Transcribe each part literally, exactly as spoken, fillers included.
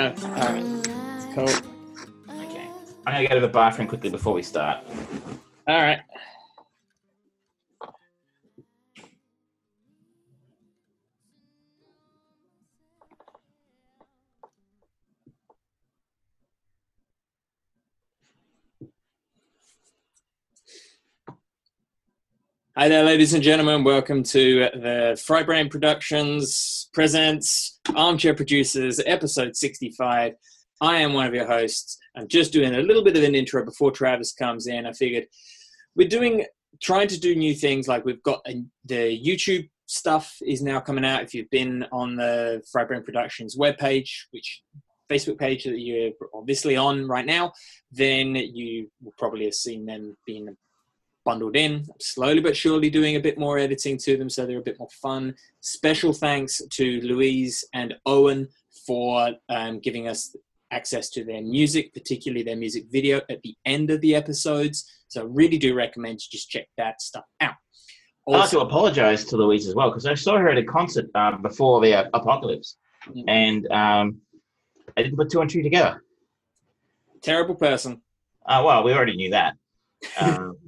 No. All right. Cool. Okay. I'm going to go to the bathroom quickly before we start. All right. Hi there, ladies and gentlemen. Welcome to the Frybrain Productions Presents Armchair Producers, episode sixty-five. I am one of your hosts. I'm just doing a little bit of an intro before Travis comes in. I figured we're doing, trying to do new things. Like we've got a, the YouTube stuff is now coming out. If you've been on the Frybrain Productions webpage, which Facebook page that you're obviously on right now, then you will probably have seen them being bundled in. I'm slowly but surely doing a bit more editing to them so they're a bit more fun. Special thanks to Louise and Owen for um, giving us access to their music, particularly their music video at the end of the episodes. So I really do recommend you just check that stuff out. Also, I'd like to apologise to Louise as well, because I saw her at a concert um, before the uh, apocalypse, mm-hmm. and um, I didn't put two and two together. Terrible person. Uh, well, we already knew that. Um,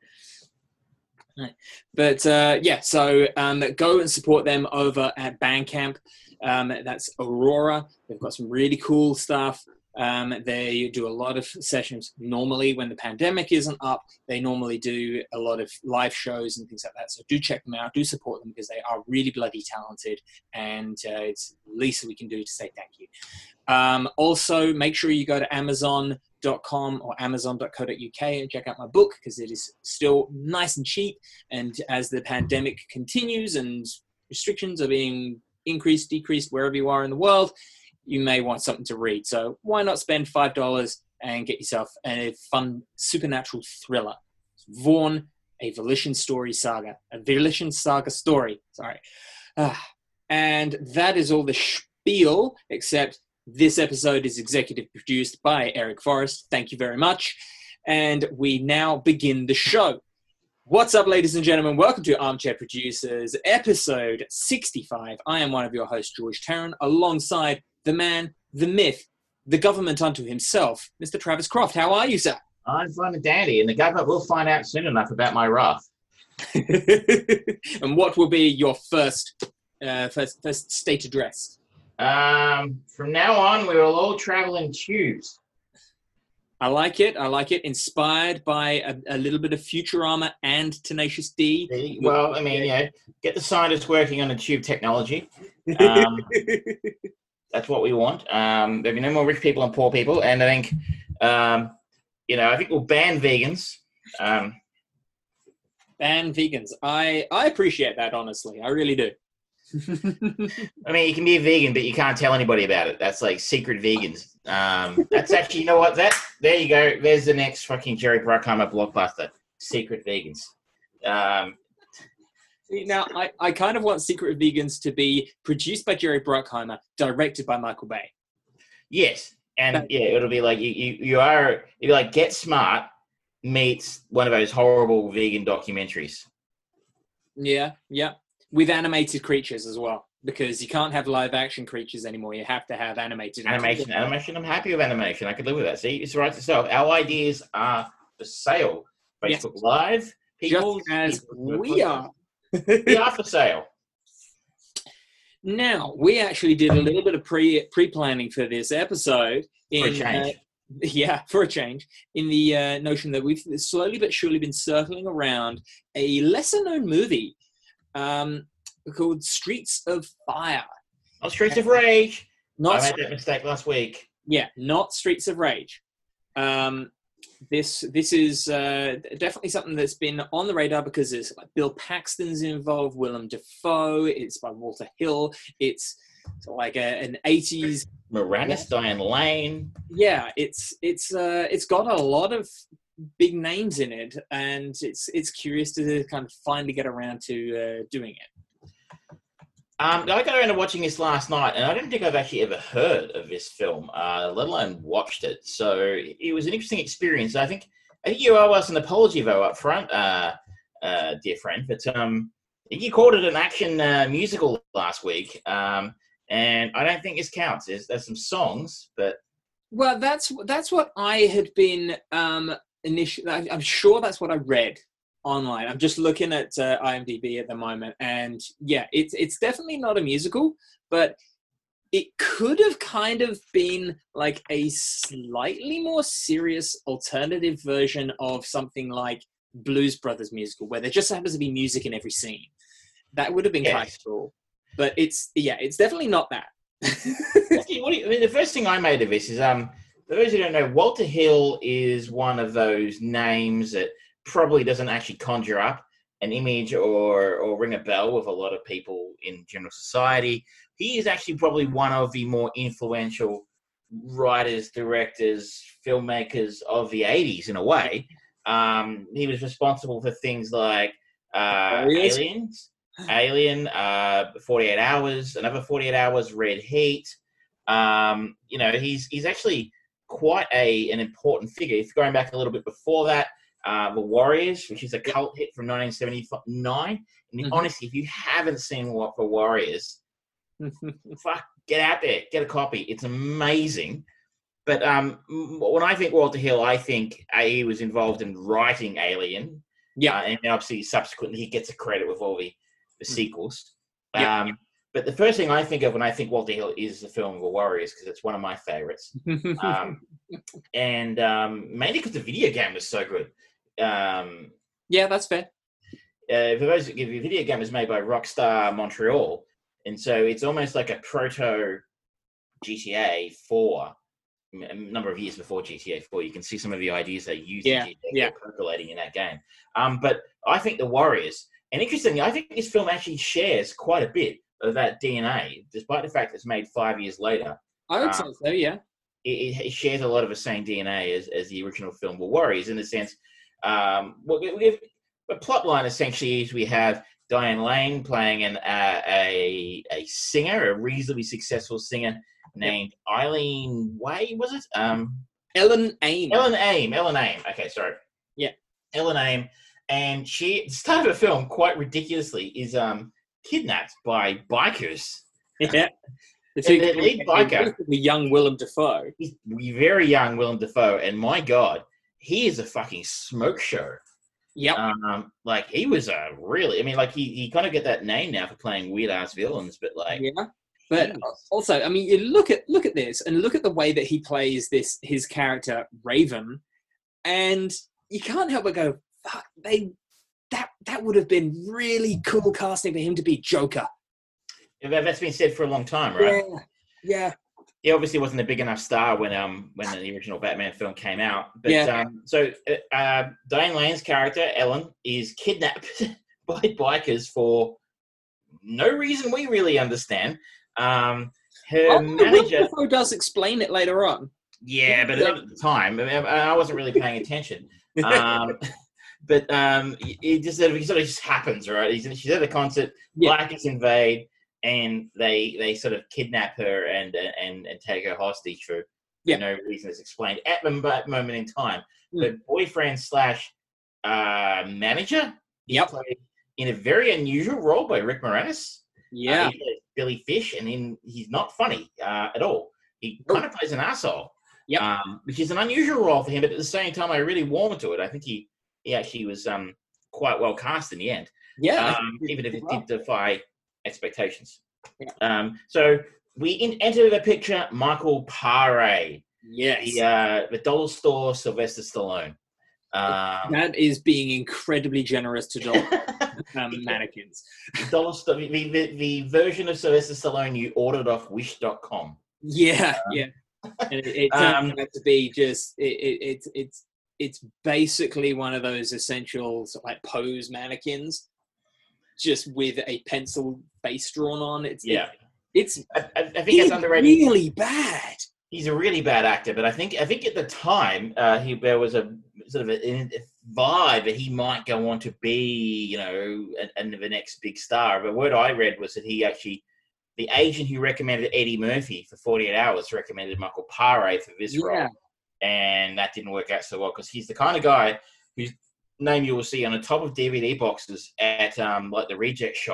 But uh, yeah, so um, go and support them over at Bandcamp. Um, that's Aurora. They've got some really cool stuff. Um, they do a lot of sessions normally when the pandemic isn't up. They normally do a lot of live shows and things like that. So do check them out. Do support them because they are really bloody talented. And uh, it's the least that we can do to say thank you. Um, also, make sure you go to Amazon dot com or amazon dot co dot uk and check out my book because it is still nice and cheap, and as the pandemic continues and restrictions are being increased, decreased wherever you are in the world, you may want something to read. So why not spend five dollars and get yourself a fun supernatural thriller. Vaughn, a Volition story saga, a Volition saga story, sorry. Ah, and that is all the spiel, except this episode is executive produced by Eric Forrest. Thank you very much. And we now begin the show. What's up, ladies and gentlemen? Welcome to Armchair Producers, episode sixty-five. I am one of your hosts, George Tarrant, alongside the man, the myth, the government unto himself, Mister Travis Croft. How are you, sir? I'm fine and dandy, and the government will find out soon enough about my wrath. And what will be your first, uh, first, first state address? Um, from now on, we will all travel in tubes. I like it. I like it. Inspired by a, a little bit of Futurama and Tenacious D. Well, I mean, yeah, get the scientists working on the tube technology. Um, that's what we want. Um, there'll be no more rich people and poor people. And I think, um, you know, I think we'll ban vegans. Um, ban vegans. I, I appreciate that, honestly. I really do. I mean, you can be a vegan, but you can't tell anybody about it. That's like secret vegans. Um, that's actually, you know what? That there you go. There's the next fucking Jerry Bruckheimer blockbuster. Secret vegans. Um, now, I, I kind of want Secret Vegans to be produced by Jerry Bruckheimer, directed by Michael Bay. Yes, and but, yeah, it'll be like you, you, you are. It'll be like Get Smart meets one of those horrible vegan documentaries. Yeah, yeah. With animated creatures as well, because you can't have live action creatures anymore. You have to have animated animation. Animation. I'm happy with animation. I could live with that. See, it's right itself. Our ideas are for sale. Facebook yes. Live. People, just as people, we are. We are for sale. Now we actually did a little bit of pre pre planning for this episode. In, for a change. Uh, yeah, for a change. In the uh, notion that we've slowly but surely been circling around a lesser known movie. Um, called Streets of Fire. Not Streets of Rage. Not I made that mistake last week. Yeah, not Streets of Rage. Um, this this is uh, definitely something that's been on the radar because it's like Bill Paxton's involved, Willem Dafoe. It's by Walter Hill. It's like a, an eighties. Moranis, yeah. Diane Lane. Yeah, it's it's uh, it's got a lot of big names in it, and it's it's curious to kind of finally get around to uh, doing it. Um, I got around to watching this last night, and I don't think I've actually ever heard of this film, uh, let alone watched it. So it was an interesting experience. I think I think you owe us an apology, though, up front, uh, uh, dear friend. But um, you called it an action uh, musical last week, um, and I don't think this counts. There's, there's some songs, but well, that's that's what I had been um, initially. I'm sure that's what I read online. I'm just looking at uh, IMDb at the moment, and yeah, it's it's definitely not a musical, but it could have kind of been like a slightly more serious alternative version of something like Blues Brothers musical, where there just happens to be music in every scene. That would have been yes. kind of cool, but it's yeah, it's definitely not that. what do you, what do you, I mean, the first thing I made of this is, um, for those who don't know, Walter Hill is one of those names that probably doesn't actually conjure up an image or or ring a bell with a lot of people in general society. He is actually probably one of the more influential writers, directors, filmmakers of the eighties in a way. Um, he was responsible for things like uh, Aliens, Alien, uh, forty-eight hours, another forty-eight hours, Red Heat. Um, you know, he's he's actually quite a an important figure. If going back a little bit before that, uh, The Warriors, which is a cult hit from nineteen seventy-nine. And mm-hmm. honestly, if you haven't seen what The Warriors, fuck, get out there, get a copy. It's amazing. But um, when I think Walter Hill, I think he was involved in writing Alien. Yeah, uh, and obviously subsequently he gets a credit with all the, the sequels. Yeah. Um, but the first thing I think of when I think Walter Hill is the film The Warriors, because it's one of my favorites. um, and um, mainly because the video game was so good. Um, yeah, that's fair. Uh, for those who give you, the video game was made by Rockstar Montreal. And so it's almost like a proto G T A four, a number of years before G T A four. You can see some of the ideas they used yeah, in G T A yeah. percolating in that game. Um, but I think The Warriors, and interestingly, I think this film actually shares quite a bit of that D N A, despite the fact it's made five years later. I would um, say so, yeah. It, it shares a lot of the same D N A as, as the original film The Warriors, in the sense, um, we, we have, the plot line essentially is we have Diane Lane playing an, uh, a a singer, a reasonably successful singer named yep. Eileen Way, was it? Um, Ellen Aim. Ellen Aim. Ellen Aim. Okay, sorry. Yeah. Ellen Aim. And she, the start of the film, quite ridiculously, is um, kidnapped by bikers. Yeah. The two, the lead biker. Young Willem Dafoe. He's very young Willem Dafoe, and my God, he is a fucking smoke show. Yep. Um, like he was a really, I mean, like he, he kind of get that name now for playing weird ass villains, but like, yeah. But also, I mean, you look at look at this and look at the way that he plays this his character Raven, and you can't help but go, "Fuck, they that that would have been really cool casting for him to be Joker." Yeah, that's been said for a long time, right? Yeah. Yeah. He obviously wasn't a big enough star when um when the original Batman film came out. But yeah. um, so uh, Diane Lane's character Ellen is kidnapped by bikers for no reason we really understand. Um, her oh, manager Dafoe does explain it later on. Yeah, but at the time I wasn't really paying attention. Um, but um, it just sort of, it sort of just happens, right? He's, she's at a concert, yeah. Bikers invade. And they they sort of kidnap her and and and take her hostage for yeah. no reason that's explained at the moment in time. Mm. The boyfriend slash uh, manager, yep, played in a very unusual role by Rick Moranis. Yeah, uh, he plays Billy Fish, and in, he's not funny uh, at all. He kind of plays an asshole. Yep. Um, which is an unusual role for him, but at the same time, I really warmed to it. I think he he actually was um quite well cast in the end. Yeah, um, even if it well. did defy expectations. Yeah. Um, so we in, enter the picture Michael Paré. Yes. The, uh, the dollar store Sylvester Stallone. Um, that is being incredibly generous to dollar um, mannequins. Dollar store, the, the, the version of Sylvester Stallone you ordered off wish dot com. Yeah, um, yeah. And it, it turns um, out to be just, it, it, it's, it's, it's basically one of those essentials like pose mannequins, just with a pencil face drawn on. It's yeah. It, it's I, I think it's underrated. Really bad. He's a really bad actor, but I think I think at the time uh, he there was a sort of a, a vibe that he might go on to be, you know, and the next big star. But what I read was that he actually, the agent who recommended Eddie Murphy for forty-eight hours recommended Michael Paré for this yeah. role, and that didn't work out so well because he's the kind of guy whose name you will see on the top of D V D boxes at um, like the reject shop,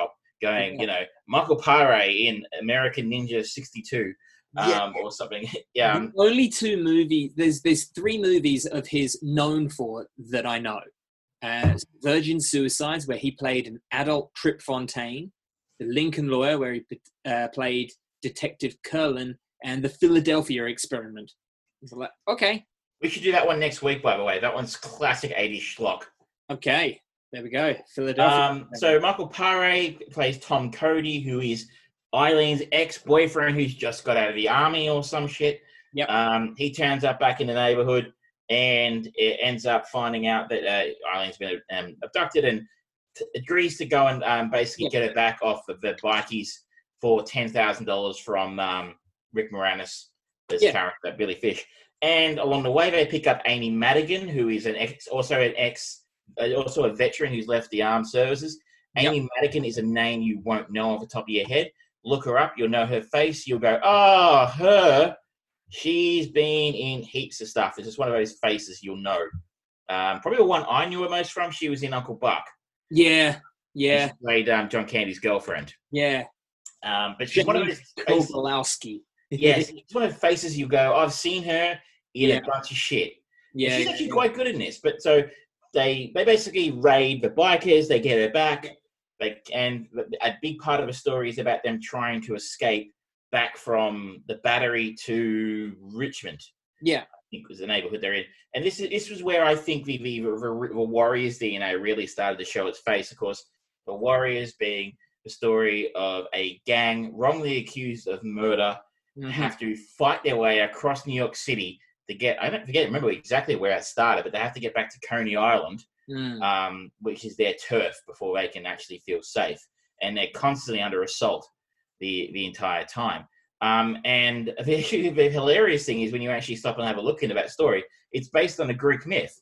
going, Yeah. you know, Michael Paré in American Ninja sixty-two, um, Yeah. or something. yeah. The Um, only two movies, there's there's three movies of his known for that I know. Uh, Virgin Suicides, where he played an adult Trip Fontaine, The Lincoln Lawyer, where he uh, played Detective Curlin, and The Philadelphia Experiment. So like, okay, we should do that one next week, by the way. That one's classic eighties schlock. okay, there we go. Philadelphia. Um, so Michael Paré plays Tom Cody, who is Eileen's ex-boyfriend who's just got out of the army or some shit. Yep. Um, he turns up back in the neighborhood and it ends up finding out that uh, Eileen's been um, abducted and t- agrees to go and um, basically Yep. get it back off of the bikies for ten thousand dollars from um, Rick Moranis, this Yeah. character, Billy Fish. And along the way, they pick up Amy Madigan, who is an ex, also an ex, uh, also a veteran who's left the armed services. Yep. Amy Madigan is a name you won't know off the top of your head. Look her up, you'll know her face. You'll go, oh, her. She's been in heaps of stuff. It's just one of those faces you'll know. Um, probably the one I knew her most from. She was in Uncle Buck. Yeah, yeah, She played um, John Candy's girlfriend. yeah. Um, but she's one of those faces. Kowalski. Yes, it's one of the faces you go, I've seen her in Yeah. a bunch of shit. Yeah, And she's yeah, actually yeah. quite good in this. But so they they basically raid the bikers, they get her back, they, and a big part of the story is about them trying to escape back from the Battery to Richmond. Yeah. I think was the neighborhood they're in. And this is this was where I think the, the, the, the Warriors D N A really started to show its face. Of course, the Warriors being the story of a gang wrongly accused of murder, Mhm. have to fight their way across New York City to get, I don't forget, remember exactly where it started, but they have to get back to Coney Island, Mm. um, which is their turf before they can actually feel safe. And they're constantly under assault the, the entire time. Um, and the, the hilarious thing is when you actually stop and have a look into that story, it's based on a Greek myth,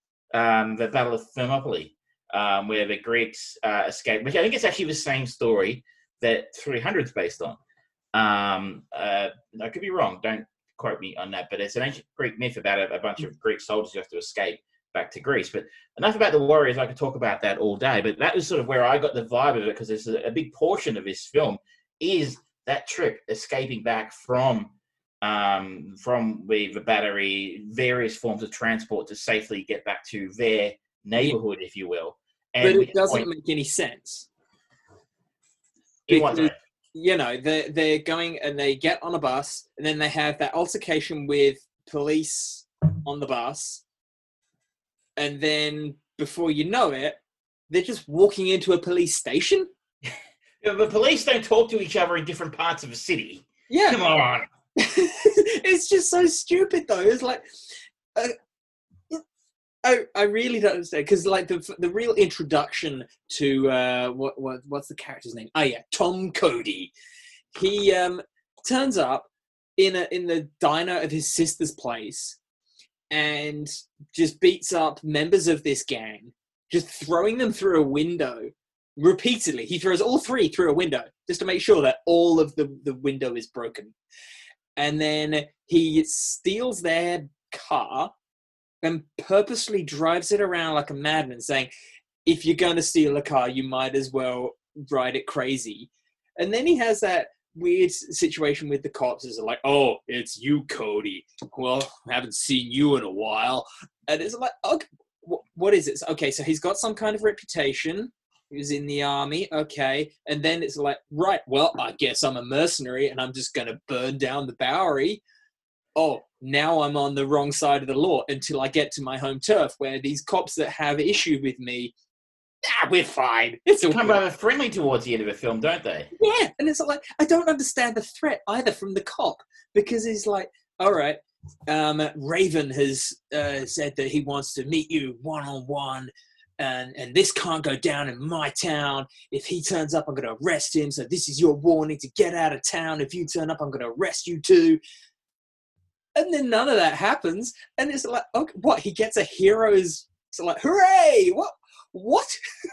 um, the Battle of Thermopylae, um, where the Greeks uh, escaped, which I think it's actually the same story that three hundred is based on. Um, uh, I could be wrong. Don't quote me on that, but it's an ancient Greek myth about a, a bunch of Greek soldiers who have to escape back to Greece. But enough about the Warriors. I could talk about that all day, but that was sort of where I got the vibe of it, because there's a, a big portion of this film is that trip, escaping back from um, from the, the Battery, various forms of transport to safely get back to their neighborhood, if you will. And But it doesn't point, make any sense. in what because- way? You know, they're, they're going and they get on a bus, and then they have that altercation with police on the bus. And then before you know it, they're just walking into a police station. Yeah, the police don't talk to each other in different parts of the city. Yeah. Come on. It's just so stupid, though. It's like, uh, I I really don't understand, because like the the real introduction to uh what what what's the character's name? Oh yeah, Tom Cody. He um turns up in a in the diner of his sister's place and just beats up members of this gang, just throwing them through a window repeatedly. He throws all three through a window just to make sure that all of the the window is broken, and then he steals their car and purposely drives it around like a madman, saying, if you're going to steal a car, you might as well ride it crazy. And then he has that weird situation with the cops. It's like, oh, it's you, Cody. Well, I haven't seen you in a while. And it's like, okay, what is it? Okay, so he's got some kind of reputation. He was in the army. Okay. And then it's like, right, well, I guess I'm a mercenary and I'm just going to burn down the Bowery. Oh, now I'm on the wrong side of the law until I get to my home turf, where these cops that have issue with me, ah, we're fine. It's all Come good. rather friendly towards the end of the film, don't they? Yeah, and it's like, I don't understand the threat either from the cop, because he's like, all right, um, Raven has uh, said that he wants to meet you one-on-one, and, and this can't go down in my town. If he turns up, I'm going to arrest him, so this is your warning to get out of town. If you turn up, I'm going to arrest you too. And then none of that happens, and it's like, okay, what? He gets a hero's, it's like, hooray! What? What?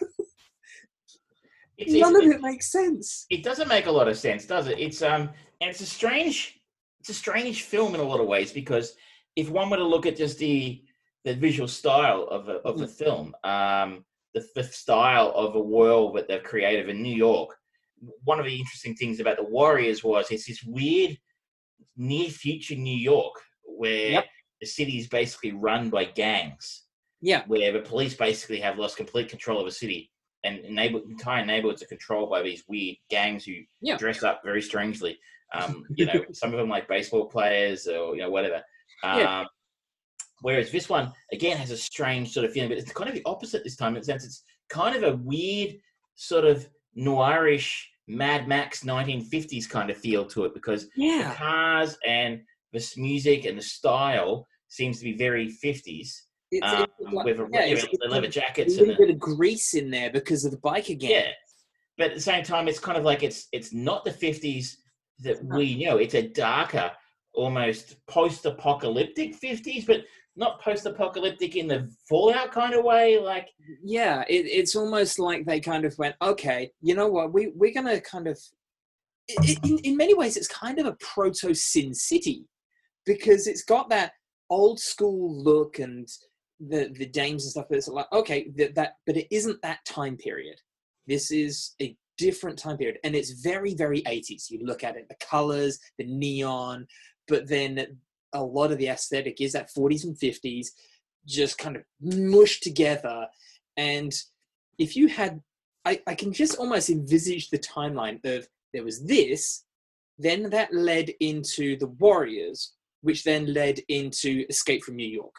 It's, None it's, of it makes sense. it doesn't make a lot of sense, does it? It's um, and it's a strange, it's a strange film in a lot of ways, because if one were to look at just the the visual style of a, of the film, um, the, the style of a world that they've created in New York, one of the interesting things about the Warriors was it's this weird near future New York where Yep. the city is basically run by gangs. Yeah. Where the police basically have lost complete control of a city, and neighbor, entire neighborhoods are controlled by these weird gangs who Yeah. dress up very strangely. Um, you know, some of them like baseball players or you know whatever. Um, Yeah. Whereas this one again has a strange sort of feeling, but it's kind of the opposite this time in the sense it's kind of a weird sort of noirish Mad Max nineteen fifties kind of feel to it because Yeah. the cars and this music and the style seems to be very fifties. It's, Um, it's like, with a, yeah, you it's, know, it's the leather a jackets little and the, bit of grease in there because of the biker gang. yeah, but at the same time, it's kind of like it's it's not the fifties that we know. It's a darker, almost post-apocalyptic fifties, but not post-apocalyptic in the Fallout kind of way. Like, Yeah, it, it's almost like they kind of went, okay, you know what, we we're gonna kind of, it, in in many ways, it's kind of a proto Sin City because it's got that old school look and the the dames and stuff. But it's like, okay, that, that but it isn't that time period. This is a different time period, and it's very very eighties. You look at it, the colors, the neon, but then a lot of the aesthetic is that forties and fifties, just kind of mushed together. And if you had, I, I can just almost envisage the timeline of there was this, then that led into the Warriors, which then led into Escape from New York.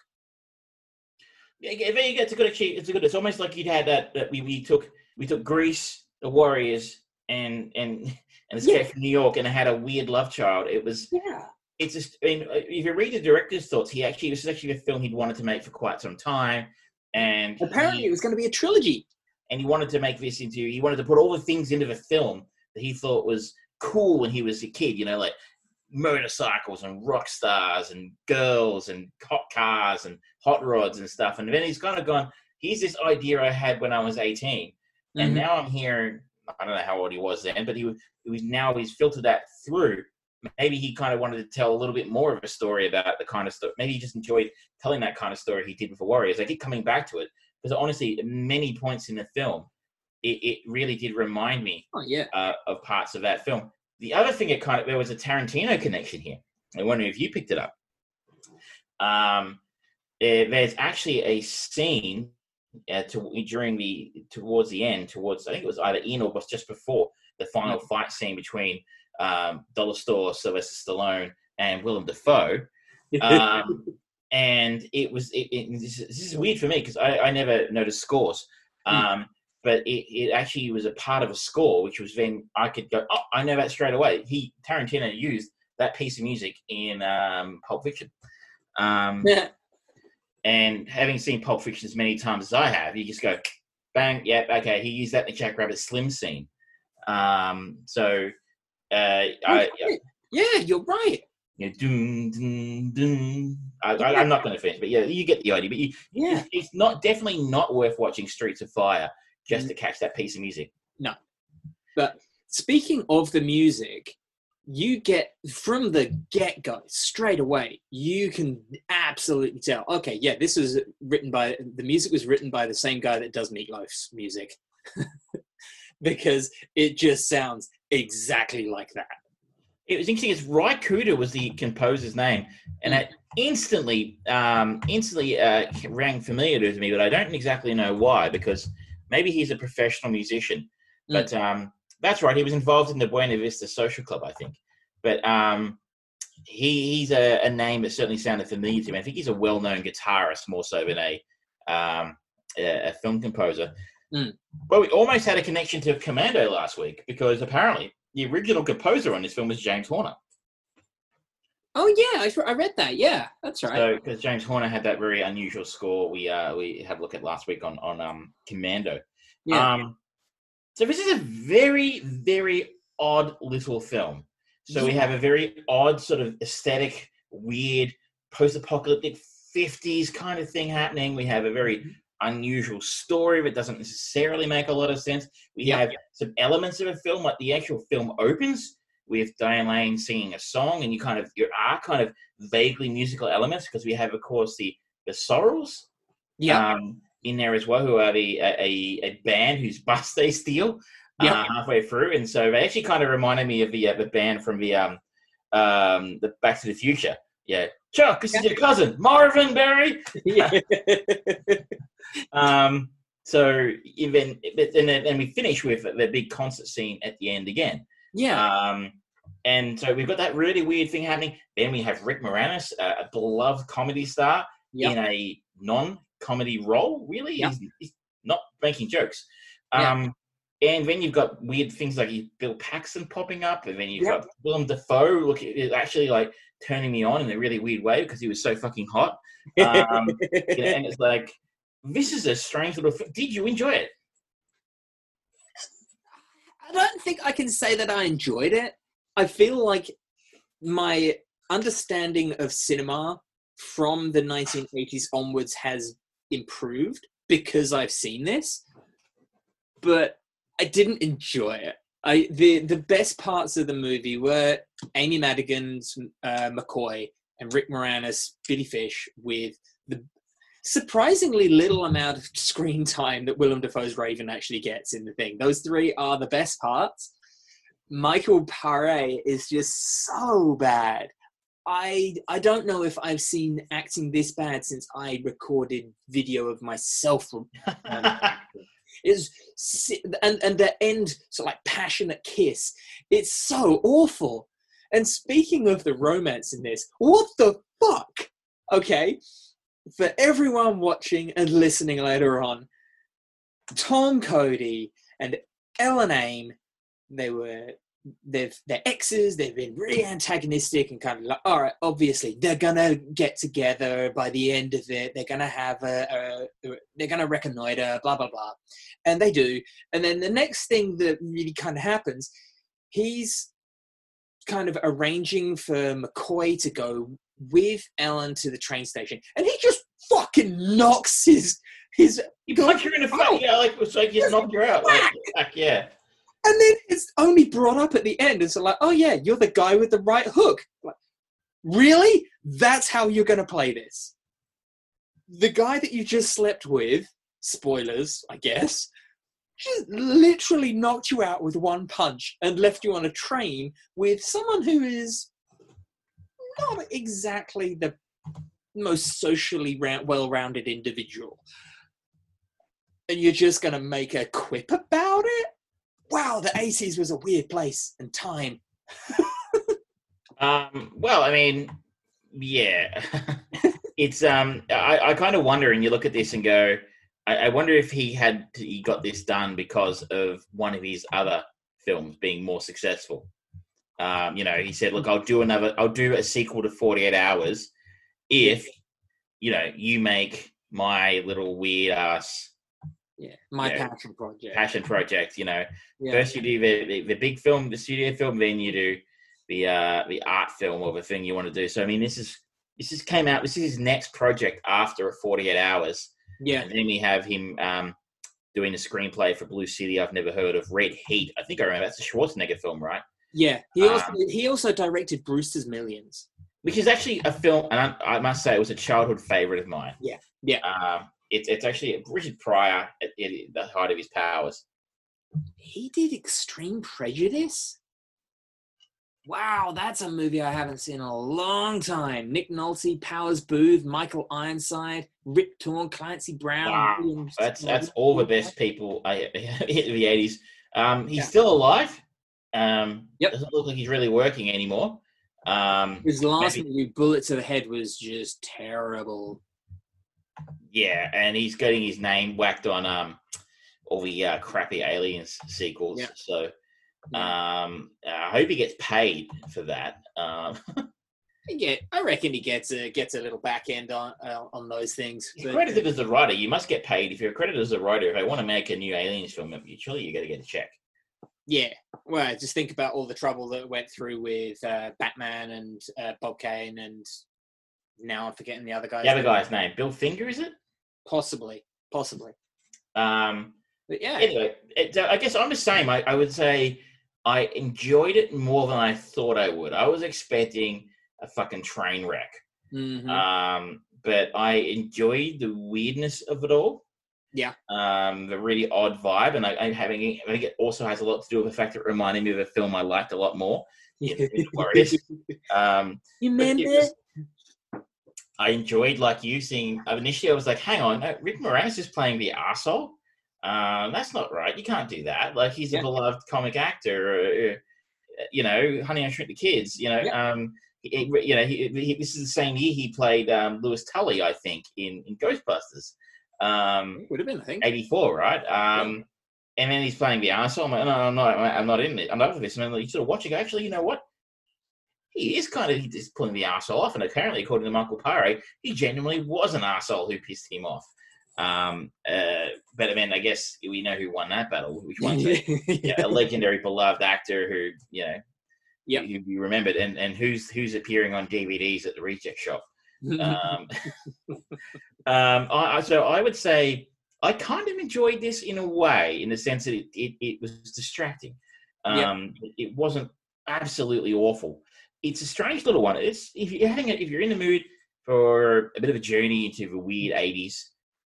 yeah, there you go. It's a good achieve. It's a good. It's almost like you'd had that. That we, we took we took Grease, the Warriors, and and and Escape Yeah. from New York, and it had a weird love child. It was. Yeah. It's just. I mean, if you read the director's thoughts, he actually this is actually a film he'd wanted to make for quite some time, and Apparently, he, it was going to be a trilogy. and he wanted to make this into. He wanted to put all the things into the film that he thought was cool when he was a kid. You know, like motorcycles and rock stars and girls and hot cars and hot rods and stuff. And then he's kind of gone, here's this idea I had when I was eighteen. And Mhm. now I'm hearing, I don't know how old he was then, but he was, he was now he's filtered that through. Maybe he kind of wanted to tell a little bit more of a story about the kind of stuff. Maybe he just enjoyed telling that kind of story he did with the Warriors. I keep coming back to it because honestly, at many points in the film, it, it really did remind me Oh, yeah. uh, of parts of that film. The other thing, it kind of there was a Tarantino connection here. I wonder if you picked it up. Um, eh, there's actually a scene uh, to, during the towards the end, towards I think it was either in or just before the final Mm. fight scene between um, Dollar Store, Sylvester Stallone, and Willem Dafoe. Um, and it was it, it, this, is, this is weird for me because I, I never noticed scores. Um, But it, it actually was a part of a score, which was then I could go, oh, I know that straight away. He Tarantino used that piece of music in um, Pulp Fiction. Um, Yeah. and having seen Pulp Fiction as many times as I have, you just go, bang, yep, okay. He used that in the Jackrabbit Slim scene. Um, so, uh, I, Oh, yeah, you're right. you know, dun, dun, dun. I, I, I'm not going to finish, but yeah, you get the idea. But you, Yeah. it's, it's not definitely not worth watching Streets of Fire just to catch that piece of music. No. But speaking of the music, you get from the get-go, straight away, you can absolutely tell, okay, yeah, this was written by, the music was written by the same guy that does Meatloaf's music. Because it just sounds exactly like that. It was interesting. It's Ry Cooder was the composer's name, and it instantly, um, instantly uh, rang familiar to me. But I don't exactly know why. Because maybe he's a professional musician. But um, that's right. He was involved in the Buena Vista Social Club, I think. But um, he he's a, a name that certainly sounded familiar to me. I think he's a well-known guitarist more so than a um, a, a film composer. Mm. Well, we almost had a connection to Commando last week because apparently the original composer on this film was James Horner. Oh yeah, I, I read that. Yeah, that's right. So because James Horner had that very unusual score, we uh, we had a look at last week on on um, Commando. Yeah. Um, so this is a very very odd little film. So we Yeah. have a very odd sort of aesthetic, weird post-apocalyptic fifties kind of thing happening. We have a very unusual story that doesn't necessarily make a lot of sense. We Yeah. have some elements of a film, like the actual film opens with Diane Lane singing a song, and you kind of there are kind of vaguely musical elements because we have, of course, the the Sorrels Yeah. um, in there as well, who are the a, a, a band whose bus they steal. Yep. uh, halfway through, and so they actually kind of reminded me of the uh, the band from the um um the Back to the Future. Yeah, Chuck, this is your cousin Marvin Berry. Yeah. um. So even and then and we finish with the big concert scene at the end again. Yeah. Um. And so we've got that really weird thing happening. Then we have Rick Moranis, a beloved comedy star, yep. in a non-comedy role. Really, yep. he's, he's not making jokes. Um, yep. And then you've got weird things like Bill Paxton popping up, and then you've yep. got Willem Dafoe look actually like turning me on in a really weird way because he was so fucking hot. Um, you know, and it's like, this is a strange little thing. Did you enjoy it? I don't think I can say that I enjoyed it. I feel like my understanding of cinema from the nineteen eighties onwards has improved because I've seen this, but I didn't enjoy it. I the the best parts of the movie were Amy Madigan's uh, McCoy and Rick Moranis, Billy Fish, with the surprisingly little amount of screen time that Willem Dafoe's Raven actually gets in the thing. Those three are the best parts. Michael Paré is just so bad. I I don't know if I've seen acting this bad since I recorded video of myself. Um, it's and and the end sort of like passionate kiss. It's so awful. And speaking of the romance in this, what the fuck? Okay, for everyone watching and listening later on, Tom Cody and Ellen Aim, they were. They've they're exes. They've been really antagonistic and kind of like, all right, obviously they're gonna get together by the end of it. They're gonna have a, a they're gonna reconnoiter, blah blah blah, and they do. And then the next thing that really kind of happens, he's kind of arranging for McCoy to go with Ellen to the train station, and he just fucking knocks his his. You punch her in the face, yeah, like it's like you knocked her out, like, like yeah. And then it's only brought up at the end. It's like, oh yeah, you're the guy with the right hook. Like, really? That's how you're going to play this? The guy that you just slept with, spoilers, I guess, just literally knocked you out with one punch and left you on a train with someone who is not exactly the most socially well-rounded individual. And you're just going to make a quip about it? Wow, the eighties was a weird place and time. um, well, I mean, yeah. it's um, I, I kind of wonder, and you look at this and go, I, I wonder if he had he got this done because of one of his other films being more successful. Um, you know, he said, "Look, I'll do another, I'll do a sequel to forty-eight hours if you know you make my little weird ass." Yeah, my you know, passion project. Passion project, you know. Yeah. First you do the, the, the big film, the studio film, then you do the uh, the art film or the thing you want to do. So I mean, this is this just came out. This is his next project after a forty-eight hours. Yeah. And then we have him um, doing the screenplay for Blue City. I've never heard of Red Heat. I think I remember that's a Schwarzenegger film, right? Yeah. He also um, he also directed Brewster's Millions, which is actually a film, and I, I must say it was a childhood favorite of mine. Yeah. Yeah. Um, It's it's actually Richard Pryor at, at the height of his powers. He did Extreme Prejudice? Wow, that's a movie I haven't seen in a long time. Nick Nolte, Powers Booth, Michael Ironside, Rip Torn, Clancy Brown. Wow, Williams, that's that's all the best people I hit the eighties. Um, he's yeah. still alive. Um, yep. Doesn't look like he's really working anymore. Um, His last maybe, movie, Bullet to the Head, was just terrible. Yeah, and he's getting his name whacked on um all the uh, crappy Aliens sequels. Yeah. So yeah. um, I hope he gets paid for that. Um, yeah, I reckon he gets a gets a little back end on uh, on those things. He's credited as a writer. You must get paid if you're credited as a writer. If I want to make a new Aliens film, surely you got to get a check. Yeah, well, just think about all the trouble that went through with uh, Batman and uh, Bob Kane, and now I'm forgetting the other guy's The other name. guy's name, Bill Finger, is it? Possibly, possibly. Um, but yeah. Anyway, it, I guess I'm the same. I, I would say I enjoyed it more than I thought I would. I was expecting a fucking train wreck. Mm-hmm. Um, but I enjoyed the weirdness of it all. Yeah. Um, the really odd vibe, and I, I having I think it also has a lot to do with the fact that it reminded me of a film I liked a lot more. In, in Warriors. Um, You but remember? it was, I enjoyed, like you, seeing. Initially, I was like, "Hang on, no, Rick Moranis is playing the arsehole? Um, that's not right. You can't do that. Like, he's a Yeah. beloved comic actor. Uh, you know, Honey, I Shrunk the Kids. You know, Yeah. um, he, you know, he, he, this is the same year he played um, Lewis Tully, I think, in, in Ghostbusters. Um, It would have been, I think. eighty-four, right? Um, yeah. And then he's playing the arsehole. I'm like, no, I'm not. I'm not in it. I'm not for this. And then you sort of watch it. Go, actually, you know what? He is kind of just pulling the arsehole off, and apparently, according to Michael Paré, he genuinely was an arsehole who pissed him off. Um, uh, but then I guess we know who won that battle, which one's a, you know, a legendary, beloved actor who, you know, yep. you, you remembered, and, and who's who's appearing on D V Ds at the Reject Shop. Um, um, I, so I would say I kind of enjoyed this in a way, in the sense that it, it, it was distracting. Um, yep. It wasn't absolutely awful. It's a strange little one. It's if you're having a, if you're in the mood for a bit of a journey into the weird eighties,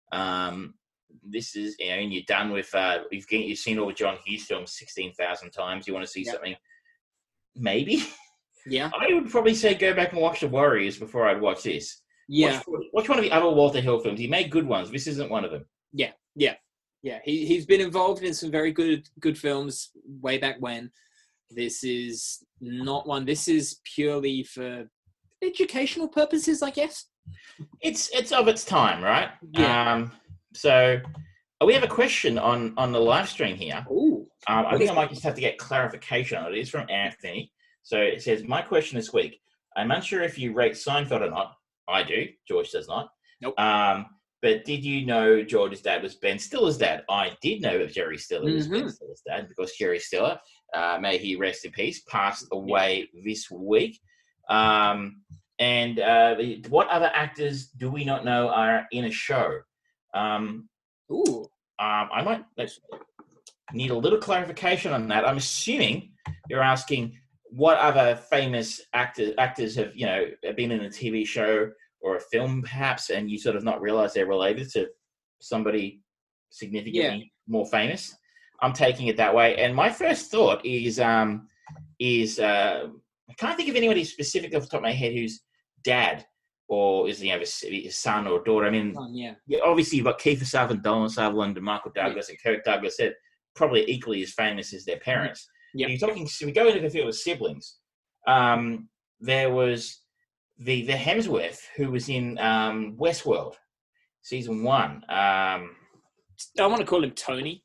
um, this is, you know, and you're done with uh, you've you've seen all the John Hughes films sixteen thousand times. You want to see yep. something, maybe. Yeah, I would probably say go back and watch The Warriors before I'd watch this. Yeah, watch, watch one of the other Walter Hill films. He made good ones. This isn't one of them. Yeah, yeah, yeah. He he's been involved in some very good good films way back when. This is not one. This is purely for educational purposes, I guess. It's it's of its time, right? Yeah. Um, so we have a question on, on the live stream here. Ooh. Um, I think I might just have to get clarification on it. It's from Anthony. So it says, my question this week, I'm unsure if you rate Seinfeld or not. I do. George does not. Nope. Um, but did you know George's dad was Ben Stiller's dad? I did know that Jerry Stiller was mm-hmm. Ben Stiller's dad, because Jerry Stiller, uh, may he rest in peace, passed away yeah. this week. Um, and uh, what other actors do we not know are in a show? Um, Ooh. Um, I might let's, need a little clarification on that. I'm assuming you're asking what other famous actors actors have, you know, been in a T V show or a film, perhaps, and you sort of not realize they're related to somebody significantly yeah. more famous. I'm taking it that way. And my first thought is, um, is uh, I can't think of anybody specific off the top of my head whose dad or is, you know, his, his son or daughter. I mean, oh, yeah. yeah, obviously you've got Kiefer Sutherland, Donald Sutherland, and Michael Douglas, yeah. and Kirk Douglas. They're probably equally as famous as their parents. Yeah. You're talking. So we go into the field of siblings. Um, there was the the Hemsworth who was in um, Westworld, season one. Um, I want to call him Tony.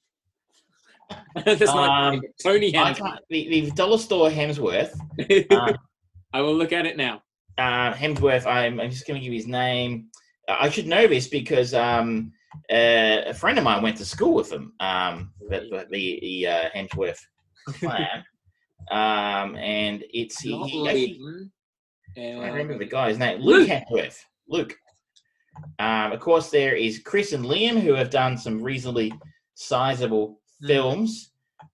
That's um, not Tony Hemsworth. The, the dollar store Hemsworth. uh, I will look at it now. Uh, Hemsworth. I'm, I'm just going to give his name. I should know this because um, uh, a friend of mine went to school with him. Um, the the, the uh, Hemsworth clan. um, and it's he. he actually, I remember the guy's name. Luke, Luke. Hemsworth. Luke. Um, of course, there is Chris and Liam, who have done some reasonably sizable films.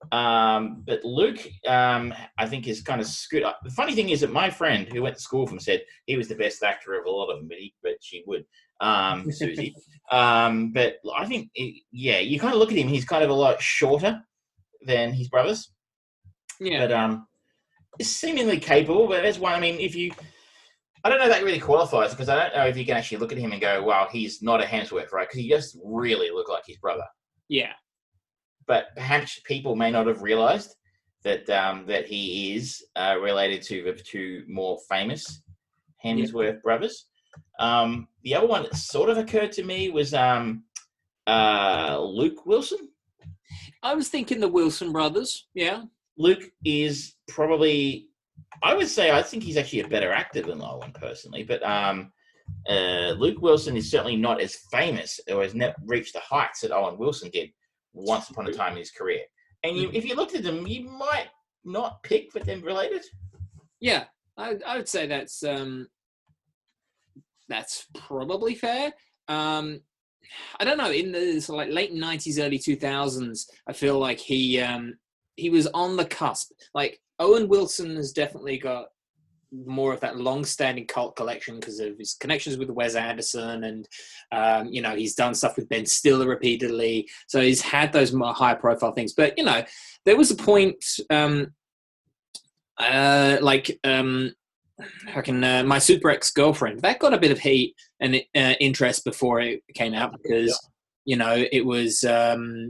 Um, but Luke, um, I think, is kind of screwed up. The funny thing is that my friend who went to school with him said he was the best actor of a lot of them, but, he, but she would, um, Susie. um, but I think, it, yeah, you kind of look at him, he's kind of a lot shorter than his brothers. Yeah. But um, seemingly capable, but that's one, I mean, if you, I don't know if that really qualifies, because I don't know if you can actually look at him and go, wow, he's not a Hemsworth, right? Because he just really look like his brother. Yeah. But perhaps people may not have realised that um, that he is uh, related to the two more famous Hemsworth yeah. brothers. Um, the other one that sort of occurred to me was um, uh, Luke Wilson. I was thinking the Wilson brothers, yeah. Luke is probably, I would say, I think he's actually a better actor than Owen personally, but um, uh, Luke Wilson is certainly not as famous or has never reached the heights that Owen Wilson did once upon a time in his career. And you, if you looked at them, you might not pick that they're related. Yeah, I, I would say that's um, that's probably fair. Um, I don't know. In the so like late nineties, early two thousands, I feel like he um, he was on the cusp. Like Owen Wilson has definitely got more of that long-standing cult collection because of his connections with Wes Anderson, and um, you know, he's done stuff with Ben Stiller repeatedly. So he's had those more high-profile things. But you know, there was a point, um, uh, like um, I can uh, my Super Ex-Girlfriend, that got a bit of heat and uh, interest before it came out because yeah. you know, it was um,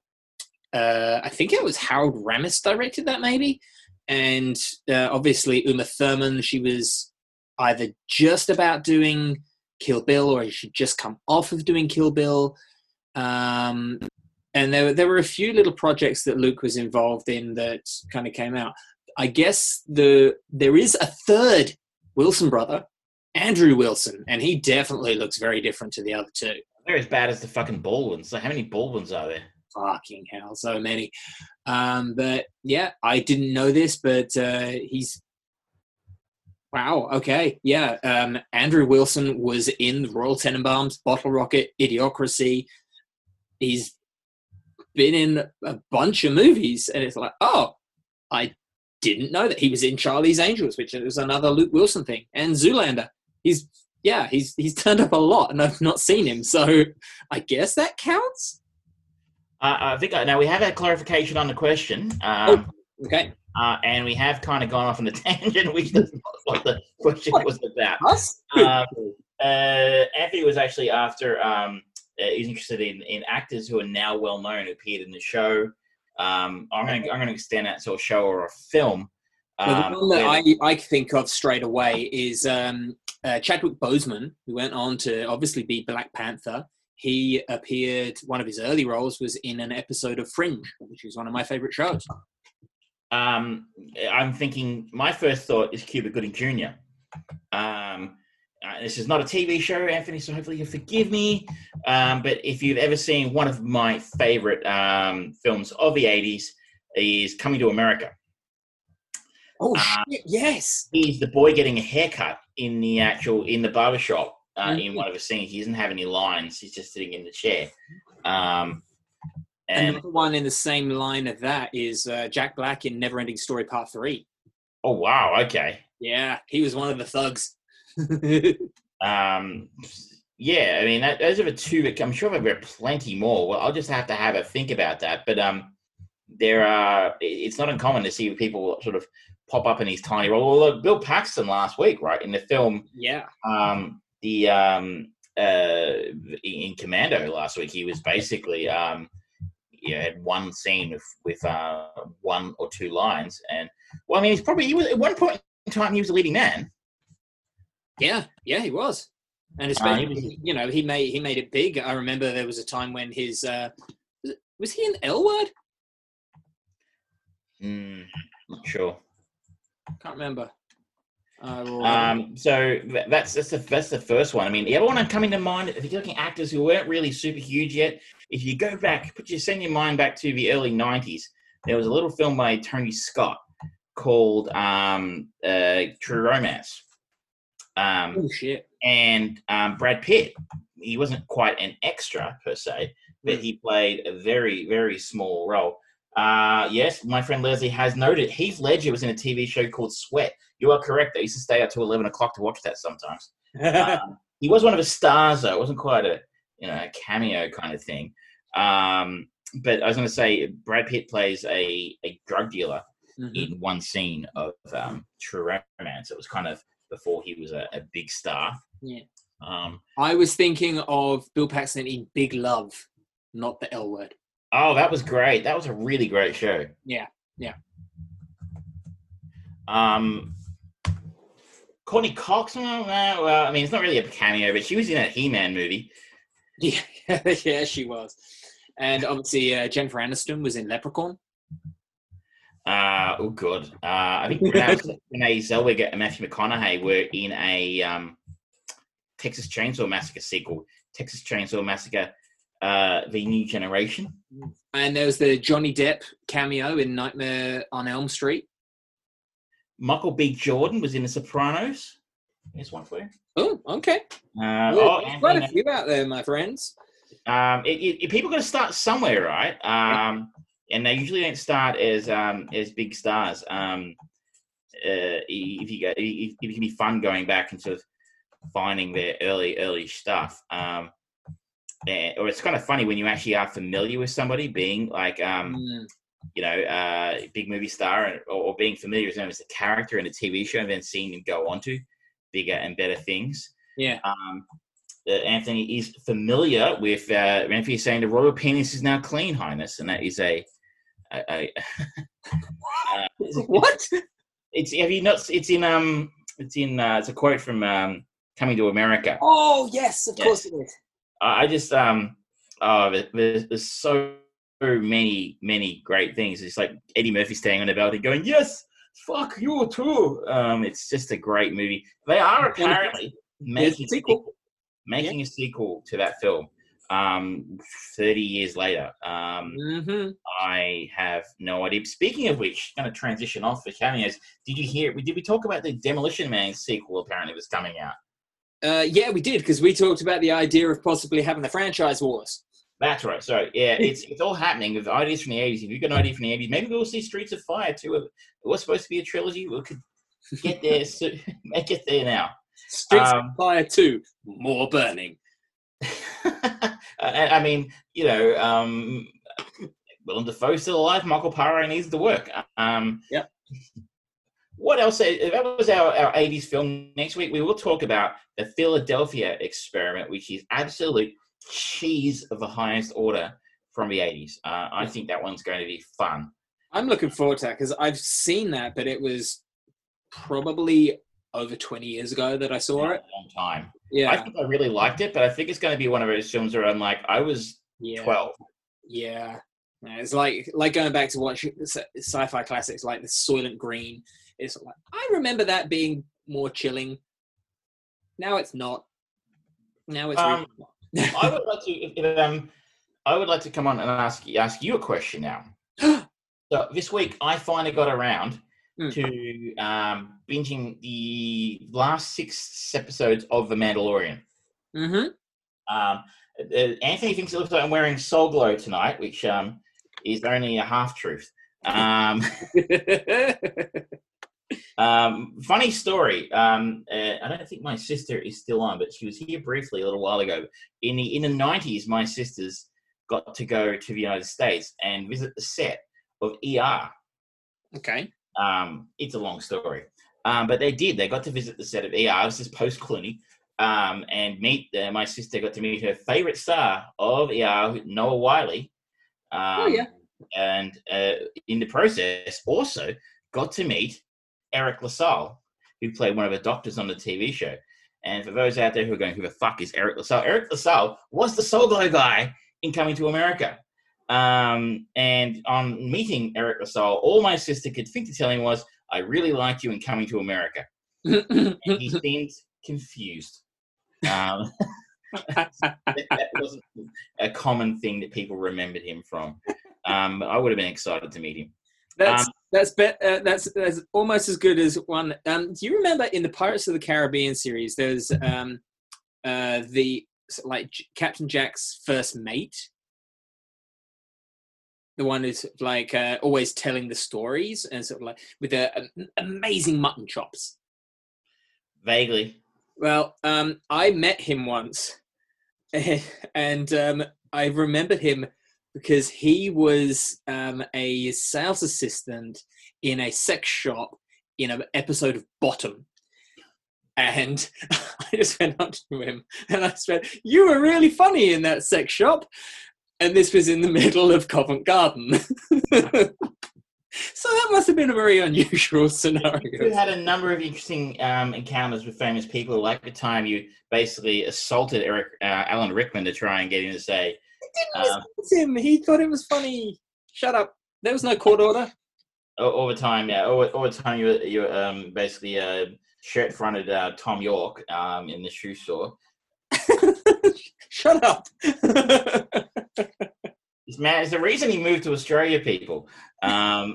uh, I think it was Harold Ramis directed that maybe. And uh, obviously Uma Thurman, she was either just about doing Kill Bill or she'd just come off of doing Kill Bill. Um, and there, there were a few little projects that Luke was involved in that kind of came out. I guess the there is a third Wilson brother, Andrew Wilson, and he definitely looks very different to the other two. They're as bad as the fucking Baldwins. So how many Baldwins are there? Fucking hell, so many. Um, but yeah, I didn't know this, but uh, he's wow. Okay, yeah. Um, Andrew Wilson was in Royal Tenenbaums, Bottle Rocket, Idiocracy. He's been in a bunch of movies, and it's like, oh, I didn't know that he was in Charlie's Angels, which was another Luke Wilson thing, and Zoolander. He's yeah, he's he's turned up a lot, and I've not seen him, so I guess that counts. Uh, I think uh, now we have had clarification on the question. Um, oh, okay. Uh, and we have kind of gone off on the tangent, which is what the question what? was about. Us? Um, uh, Anthony was actually after, um, uh, he's interested in, in actors who are now well known, who appeared in the show. Um, I'm going to I'm going to extend that to a show or a film. Um, well, the one that I, I think of straight away is um, uh, Chadwick Boseman, who went on to obviously be Black Panther. He appeared, one of his early roles was in an episode of Fringe, which is one of my favorite shows. Um, I'm thinking, my first thought is Cuba Gooding Junior Um, uh, this is not a T V show, Anthony, so hopefully you forgive me. Um, but if you've ever seen one of my favorite um, films of the eighties is Coming to America. Oh, um, shit, yes. He's the boy getting a haircut in the actual, in the barbershop. Uh, in one of the scenes, he doesn't have any lines. He's just sitting in the chair. Um, and Another one in the same line of that is uh, Jack Black in Neverending Story Part Three. Oh wow! Okay. Yeah, he was one of the thugs. um, yeah, I mean that, those are the two. I'm sure there are plenty more. Well, I'll just have to have a think about that. But um, there are. It's not uncommon to see people sort of pop up in these tiny roles. Well, look, Bill Paxton last week, right, in the film. Yeah. Um. The um uh in Commando last week, he was basically um you know, had one scene with with uh one or two lines, and well, I mean, he's probably he was at one point in time he was a leading man. Yeah, yeah, he was, and especially uh, he was, you know he made he made it big. I remember there was a time when his uh was, it, was he in L Word? Mm, not sure. Can't remember. Uh, um, so that's that's the that's the first one. I mean, the other one coming to mind, if you're looking at actors who weren't really super huge yet, if you go back, put your send your mind back to the early nineties, there was a little film by Tony Scott called um, uh, True Romance. Um, oh shit! And um, Brad Pitt, he wasn't quite an extra per se, but he played a very very small role. Uh, yes, my friend Leslie has noted Heath Ledger was in a T V show called Sweat. You are correct. I used to stay up till eleven o'clock to watch that sometimes. um, he was one of the stars, though. It wasn't quite a you know a cameo kind of thing. Um, but I was going to say Brad Pitt plays a, a drug dealer mm-hmm. in one scene of um, True Romance. It was kind of before he was a, a big star. Yeah. Um, I was thinking of Bill Paxton in Big Love, not the L Word. Oh, that was great. That was a really great show. Yeah, yeah. Um, Courtney Cox, well, well, I mean, it's not really a cameo, but she was in a He-Man movie. Yeah, yeah, she was. And obviously, uh, Jennifer Aniston was in Leprechaun. Uh, oh, good. Uh, I think Renee, Renee Zellweger and Matthew McConaughey were in a um, Texas Chainsaw Massacre sequel. Texas Chainsaw Massacre, uh, The New Generation. And there was the Johnny Depp cameo in Nightmare on Elm Street. Michael B. Jordan was in The Sopranos. Here's one for you. Oh, okay. Uh, well, oh, quite a few out there, my friends. Um, it, it, people got to start somewhere, right? Um, and they usually don't start as um, as big stars. Um, uh, if you go, if it can be fun going back and sort of finding their early early stuff. Um, and, or it's kind of funny when you actually are familiar with somebody, being like, um, mm. you know, uh, big movie star, and, or, or being familiar with them as a character in a T V show, and then seeing them go on to bigger and better things. Yeah. Um, uh, Anthony is familiar with. Uh, Anthony is saying the royal penis is now clean, Highness, and that is a. a, a uh, what? It's have you not? It's in um. It's in. Uh, it's a quote from um, Coming to America. Oh yes, of yes. course it is. I just um. Oh, there's, there's so many many great things. It's like Eddie Murphy standing on the balcony going, "Yes, fuck you too." Um, it's just a great movie. They are apparently making a sequel. Making yeah. a sequel to that film, um, thirty years later. Um, mm-hmm. I have no idea. Speaking of which, going to transition off for cameos. Did you hear? Did we talk about the Demolition Man sequel? Apparently, was coming out. Uh, yeah, we did, because we talked about the idea of possibly having the franchise wars. That's right. So yeah, it's it's all happening with ideas from the eighties. If you've got an idea from the eighties, maybe we'll see Streets of Fire too. It was supposed to be a trilogy. We could get there. So, make it there now. Streets um, of Fire two, more burning. I, I mean, you know, um, Willem Dafoe's still alive. Michael Paré needs to work. Um, yep. What else? That was our, our eighties film. Next week, we will talk about the Philadelphia Experiment, which is absolute cheese of the highest order from the eighties. Uh, I think that one's going to be fun. I'm looking forward to that, because I've seen that, but it was probably over twenty years ago that I saw yeah, it. A long time. Yeah. I think I really liked it, but I think it's going to be one of those films where I'm like, I was yeah. twelve. Yeah. yeah. It's like like going back to watch sci-fi classics like The Soylent Green. It's like, I remember that being more chilling. Now it's not. Now it's um, really I would like to if, um I would like to come on and ask ask you a question now. So this week I finally got around Mm. to um, binging the last six episodes of The Mandalorian. Mm-hmm. Um, uh, Anthony thinks it looks like I'm wearing Soul Glow tonight, which um, is only a half truth. Um, um, funny story. Um, uh, I don't think my sister is still on, but she was here briefly a little while ago. In the in the nineties, my sisters got to go to the United States and visit the set of E R. Okay. Um, it's a long story, um, but they did. They got to visit the set of E R. This is post Clooney, um, and meet uh, my sister got to meet her favorite star of E R, Noah Wyle. Um, oh yeah, and uh, in the process, also got to meet Eric LaSalle, who played one of the doctors on the T V show. And for those out there who are going, "Who the fuck is Eric LaSalle?" Eric LaSalle was the Soul Glow guy in Coming to America. Um, and on meeting Eric LaSalle, all my sister could think to tell him was, "I really like you in Coming to America." And he seemed confused. Um, that, that wasn't a common thing that people remembered him from. Um, I would have been excited to meet him. That's um, that's be, uh, that's that's almost as good as one. Um, do you remember in the Pirates of the Caribbean series? There's um, uh, the like Captain Jack's first mate. The one who's like uh, always telling the stories and sort of like with the uh, amazing mutton chops. Vaguely. Well, um, I met him once, and um, I remembered him because he was um, a sales assistant in a sex shop in an episode of Bottom. And I just went up to him and I said, "You were really funny in that sex shop." And this was in the middle of Covent Garden. So that must have been a very unusual scenario. You had a number of interesting um, encounters with famous people, like the time you basically assaulted Eric uh, Alan Rickman to try and get him to say... I didn't um, him. He thought it was funny. Shut up. There was no court order. All the time, yeah. All, all the time you were, you were um, basically uh, shirt-fronted uh, Tom York um, in the shoe store. Shut up. This man is the reason he moved to Australia, people. Um,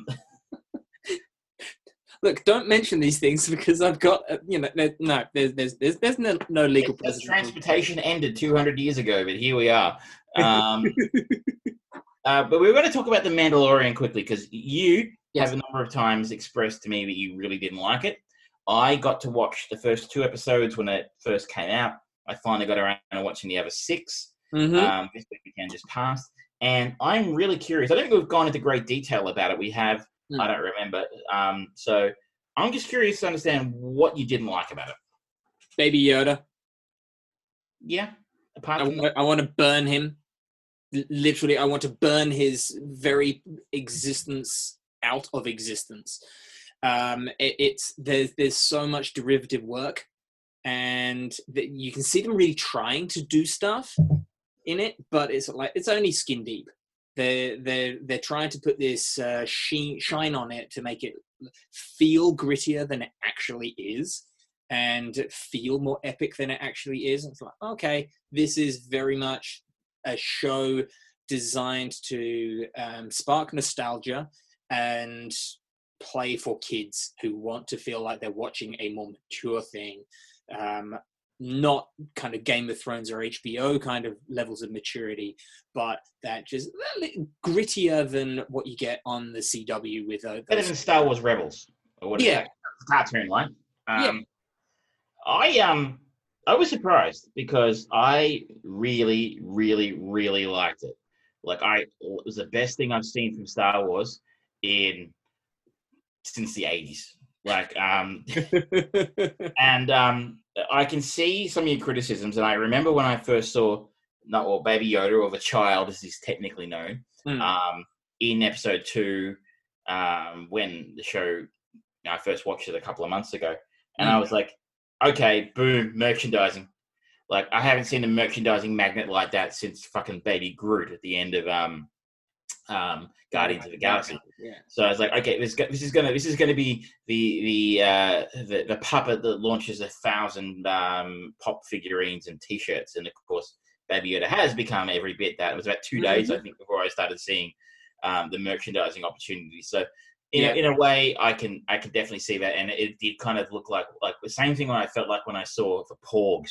Look, don't mention these things because I've got, uh, you know, there, no, there's, there's, there's, there's no, no legal precedent. Transportation ended two hundred years ago, but here we are. Um, uh, but we're going to talk about The Mandalorian quickly because you Yes. have a number of times expressed to me that you really didn't like it. I got to watch the first two episodes when it first came out. I finally got around to watching the other six. Mm-hmm. Um, this weekend just passed. And I'm really curious. I don't think we've gone into great detail about it. We have, mm. I don't remember. Um, so I'm just curious to understand what you didn't like about it. Baby Yoda. Yeah. Apart from I, want, I want to burn him. Literally, I want to burn his very existence out of existence. Um, it, it's there's there's so much derivative work, and that you can see them really trying to do stuff in it, but it's like it's only skin deep. They're they're they're trying to put this uh, sheen, shine on it to make it feel grittier than it actually is, and feel more epic than it actually is. And it's like, okay, this is very much a show designed to um, spark nostalgia and play for kids who want to feel like they're watching a more mature thing, um, not kind of Game of Thrones or H B O kind of levels of maturity, but that just grittier than what you get on the C W with uh, better than Star Wars Rebels or what? Yeah, cartoon line. Um, yeah. I um. I was surprised because I really, really, really liked it. Like I, it was the best thing I've seen from Star Wars in since the eighties. Like, um, and um, I can see some of your criticisms. And I remember when I first saw, not or Baby Yoda or the Child, as he's technically known, mm. um, in episode two, um, when the show, you know, I first watched it a couple of months ago, and mm. I was like, okay, boom, merchandising. Like, I haven't seen a merchandising magnet like that since fucking Baby Groot at the end of um, um, Guardians of the Galaxy. Yeah. So I was like, okay, this, this is gonna this is gonna be the the uh, the, the puppet that launches a thousand um, pop figurines and T-shirts, and of course, Baby Yoda has become every bit that. It was about two mm-hmm. days, I think, before I started seeing um, the merchandising opportunities. So. In, yeah. a, in a way, I can I can definitely see that, and it did kind of look like like the same thing when I felt like when I saw the Porgs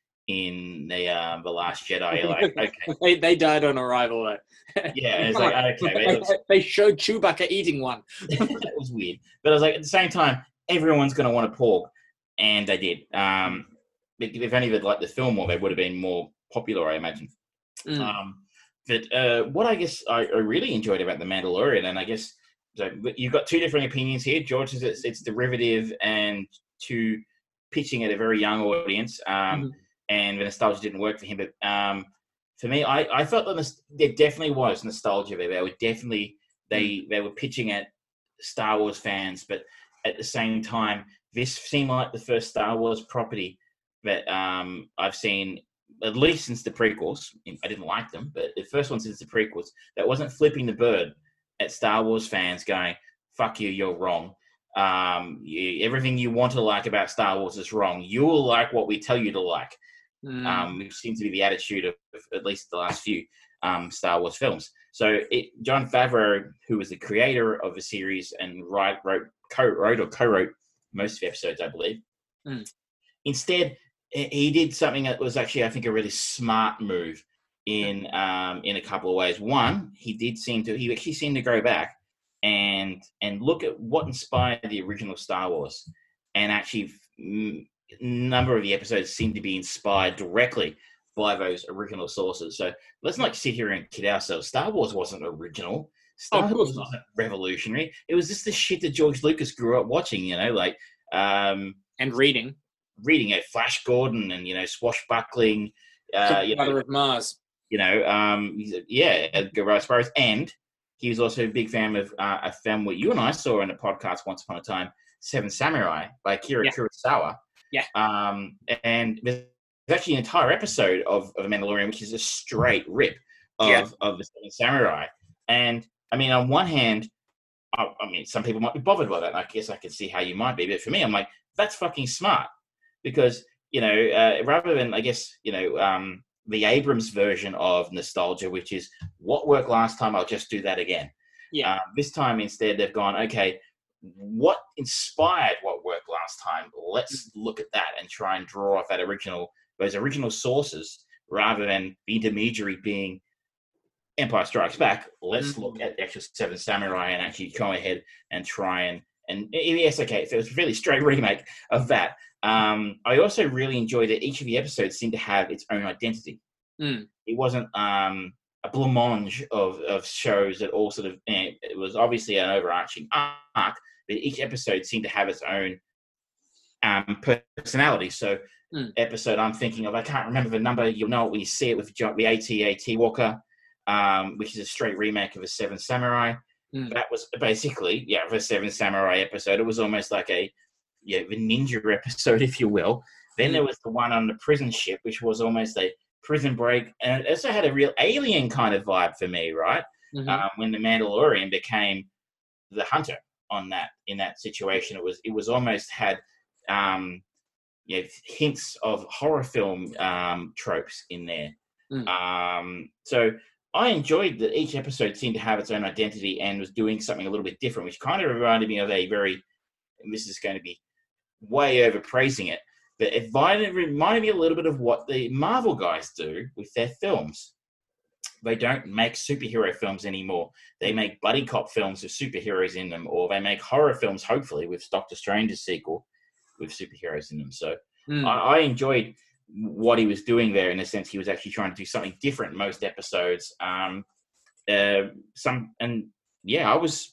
in the um, the Last Jedi. Like, okay, they, they died on arrival. Though. Yeah, it's like okay, they, looks... they showed Chewbacca eating one. That was weird, but I was like, at the same time, everyone's going to want a Porg, and they did. Um, if any of it like the film more, they would have been more popular, I imagine. Mm. Um, but uh, what I guess I, I really enjoyed about the Mandalorian, and I guess. So you've got two different opinions here. George says it's, it's derivative and to pitching at a very young audience, um, mm-hmm. and the nostalgia didn't work for him. But um, for me, I, I felt that there definitely was nostalgia there. They were definitely they mm-hmm. they were pitching at Star Wars fans, but at the same time, this seemed like the first Star Wars property that um, I've seen at least since the prequels. I didn't like them, but the first one since the prequels that wasn't flipping the bird at Star Wars fans going, fuck you, you're wrong. Um, you, everything you want to like about Star Wars is wrong. You'll like what we tell you to like. Mm. Um, which seems to be the attitude of, of at least the last few um, Star Wars films. So it, Jon Favreau, who was the creator of the series and write, wrote, co-wrote or co-wrote most of the episodes, I believe, mm. instead, he did something that was actually, I think, a really smart move. In um in a couple of ways. One, he did seem to he actually seemed to go back and and look at what inspired the original Star Wars, and actually a number of the episodes seem to be inspired directly by those original sources. So let's not sit here and kid ourselves. Star Wars wasn't original. Star oh, Wars wasn't revolutionary. It was just the shit that George Lucas grew up watching. You know, like um and reading, reading it, Flash Gordon, and you know, swashbuckling. Uh, you know, of Mars. You know, um, he's a, yeah, Edgar Sparrows, and he was also a big fan of uh, a film what you and I saw in a podcast once upon a time, Seven Samurai by Akira yeah. Kurosawa. Yeah. Um, and there's actually an entire episode of, of Mandalorian, which is a straight rip of, yeah. of the Seven Samurai. And I mean, on one hand, I, I mean, some people might be bothered by that. And I guess I can see how you might be, but for me, I'm like, that's fucking smart because you know, uh, rather than I guess you know. Um, the Abrams version of nostalgia, which is what worked last time, I'll just do that again. Yeah. Uh, this time, instead, they've gone, okay, what inspired what worked last time? Let's look at that and try and draw off that original, those original sources, rather than the intermediary being Empire Strikes Back, let's Mm-hmm. look at the actual Seven Samurai and actually go ahead and try and, and yes, okay, so it's a really straight remake of that. Um, I also really enjoyed that each of the episodes seemed to have its own identity. Mm. It wasn't um, a blancmange of, of shows that all sort of, you know, it was obviously an overarching arc, but each episode seemed to have its own um, personality. So, Mm. episode I'm thinking of, I can't remember the number, you'll know it when you see it, with the A T A T Walker, um, which is a straight remake of a Seven Samurai. Mm. That was basically, yeah, the Seven Samurai episode. It was almost like a, yeah, the ninja episode, if you will. Then Mm. there was the one on the prison ship, which was almost a prison break, and it also had a real alien kind of vibe for me, right? Mm-hmm. Um, when the Mandalorian became the hunter on that, in that situation, it was it was almost had um, you know, hints of horror film um, tropes in there. Mm. Um, so I enjoyed that each episode seemed to have its own identity and was doing something a little bit different, which kind of reminded me of a very, and this is going to be way overpraising it, but it reminded, reminded me a little bit of what the Marvel guys do with their films. They don't make superhero films anymore. They make buddy cop films with superheroes in them, or they make horror films, hopefully, with Doctor Strange's sequel with superheroes in them. So Mm. I, I enjoyed what he was doing there, in a sense. He was actually trying to do something different most episodes. Um, uh, some and yeah, I was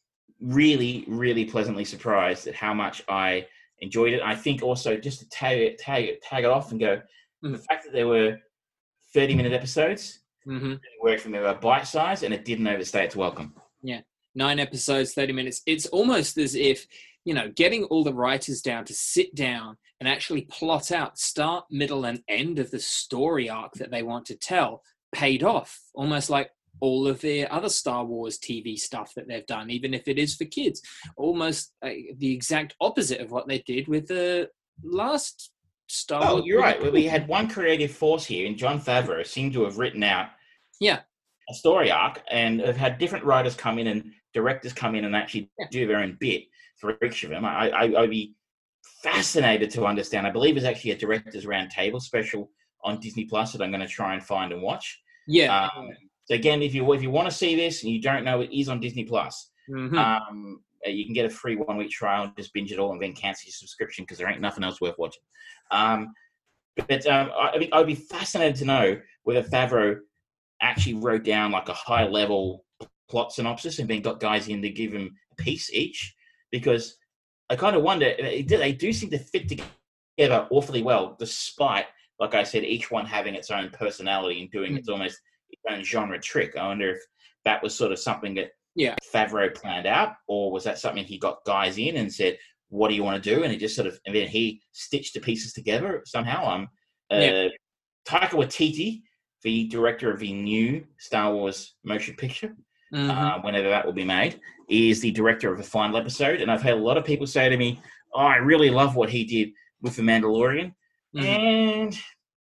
really, really pleasantly surprised at how much I enjoyed it. I think also, just to tag it, tag it, tag it off and go, Mm. the fact that there were thirty-minute episodes, Mm-hmm. it worked for me. They were bite-sized, and it didn't overstay its welcome. Yeah, nine episodes, thirty minutes. It's almost as if, you know, getting all the writers down to sit down and actually plot out start, middle, and end of the story arc that they want to tell paid off. Almost like all of the other Star Wars T V stuff that they've done, even if it is for kids. Almost uh, the exact opposite of what they did with the last Star Oh, Wars. you're right. Well, we had one creative force here, and Jon Favreau seemed to have written out Yeah. a story arc, and have had different writers come in and directors come in and actually Yeah. do their own bit for each of them. I, I, I'd be fascinated to understand. I believe there's actually a director's roundtable special on Disney Plus that I'm going to try and find and watch. Yeah. Um, so again, if you if you want to see this and you don't know, it is on Disney Plus. Mhm. Um, you can get a free one week trial and just binge it all, and then cancel your subscription because there ain't nothing else worth watching. Um, but um, I, I think I'd be fascinated to know whether Favreau actually wrote down like a high level plot synopsis and then got guys in to give him a piece each, because I kind of wonder, they do seem to fit together awfully well, despite, like I said, each one having its own personality and doing mm. its almost its own genre trick. I wonder if that was sort of something that yeah. Favreau planned out, or was that something he got guys in and said, what do you want to do? And he just sort of, and then he stitched the pieces together somehow. Um, uh, yeah. Taika Waititi, the director of the new Star Wars motion picture, mm-hmm. uh, whenever that will be made, is the director of the final episode. And I've had a lot of people say to me, oh, I really love what he did with The Mandalorian. Mm-hmm. And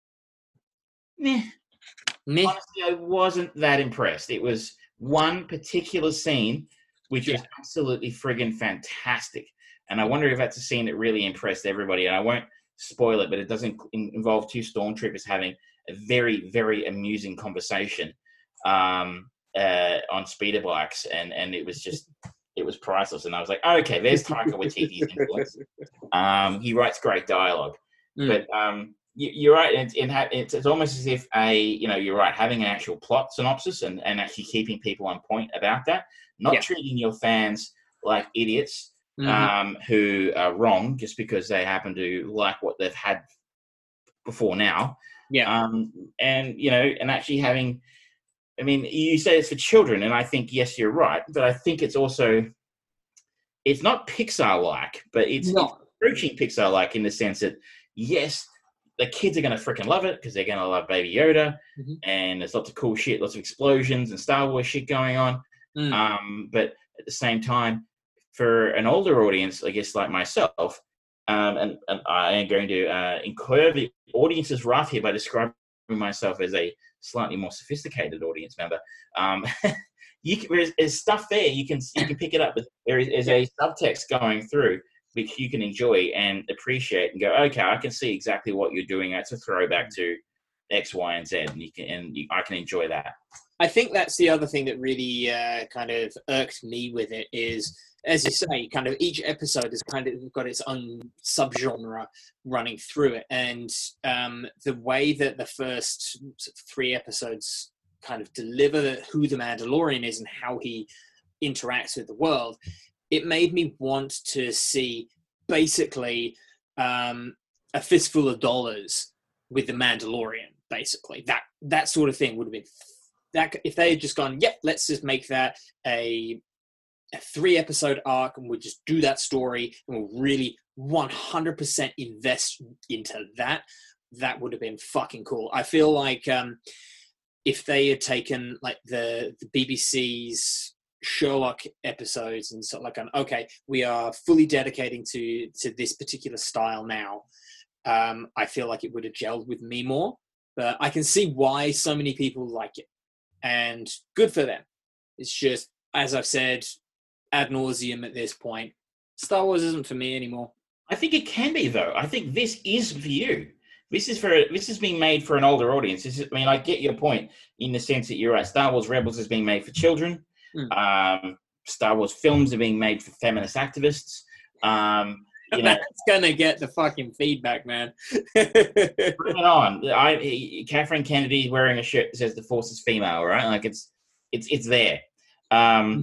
meh. Meh. Honestly, I wasn't that impressed. It was one particular scene which yeah. was absolutely friggin' fantastic. And I wonder if that's a scene that really impressed everybody. And I won't spoil it, but it doesn't involve two stormtroopers having a very, very amusing conversation um, uh, on speeder bikes. And, and it was just, it was priceless. And I was like, oh, okay, there's Taika Waititi's influence. Um, he writes great dialogue. Mm. But um, you, you're right. It's, it's, it's almost as if a, you know, you're right, having an actual plot synopsis and, and actually keeping people on point about that, not yeah. treating your fans like idiots. Mm-hmm. Um, who are wrong just because they happen to like what they've had before now. Yeah. Um, and, you know, and actually having, I mean, you say it's for children, and I think, yes, you're right, but I think it's also, it's not Pixar-like, but it's, it's approaching Pixar-like in the sense that, yes, the kids are going to freaking love it because they're going to love Baby Yoda, mm-hmm. and there's lots of cool shit, lots of explosions and Star Wars shit going on. Mm. Um, but at the same time, for an older audience, I guess, like myself, um, and, and I am going to uh, incur the audience's wrath here by describing myself as a slightly more sophisticated audience member. Um, you can, there's, there's stuff there you can you can pick it up. But there is, is a subtext going through which you can enjoy and appreciate and go, okay, I can see exactly what you're doing. That's a throwback to X, Y, and Z, and you can and you, I can enjoy that. I think that's the other thing that really uh, kind of irked me with it is, as you say, kind of each episode has kind of got its own subgenre running through it. And um, the way that the first three episodes kind of deliver who the Mandalorian is and how he interacts with the world, it made me want to see basically um, a fistful of dollars with the Mandalorian, basically. That that sort of thing would have been... that if they had just gone, yeah, let's just make that a, a three-episode arc and we'll just do that story and we'll really one hundred percent invest into that, that would have been fucking cool. I feel like um, if they had taken like the, the B B C's Sherlock episodes and sort of like, um, okay, we are fully dedicating to to this particular style now, um, I feel like it would have gelled with me more. But I can see why so many people like it, and good for them. It's just, as I've said ad nauseum at this point, Star Wars isn't for me anymore. I think it can be, though. I think this is for you. This is for this is being made for an older audience. This is, I mean, I get your point in the sense that you're right. Star Wars Rebels is being made for children. Mm. Um, Star Wars films are being made for feminist activists. Um, you know, that's gonna get the fucking feedback, man. Bring it on. I, Catherine Kennedy wearing a shirt that says "The Force is female," right? Like it's it's it's there. Um,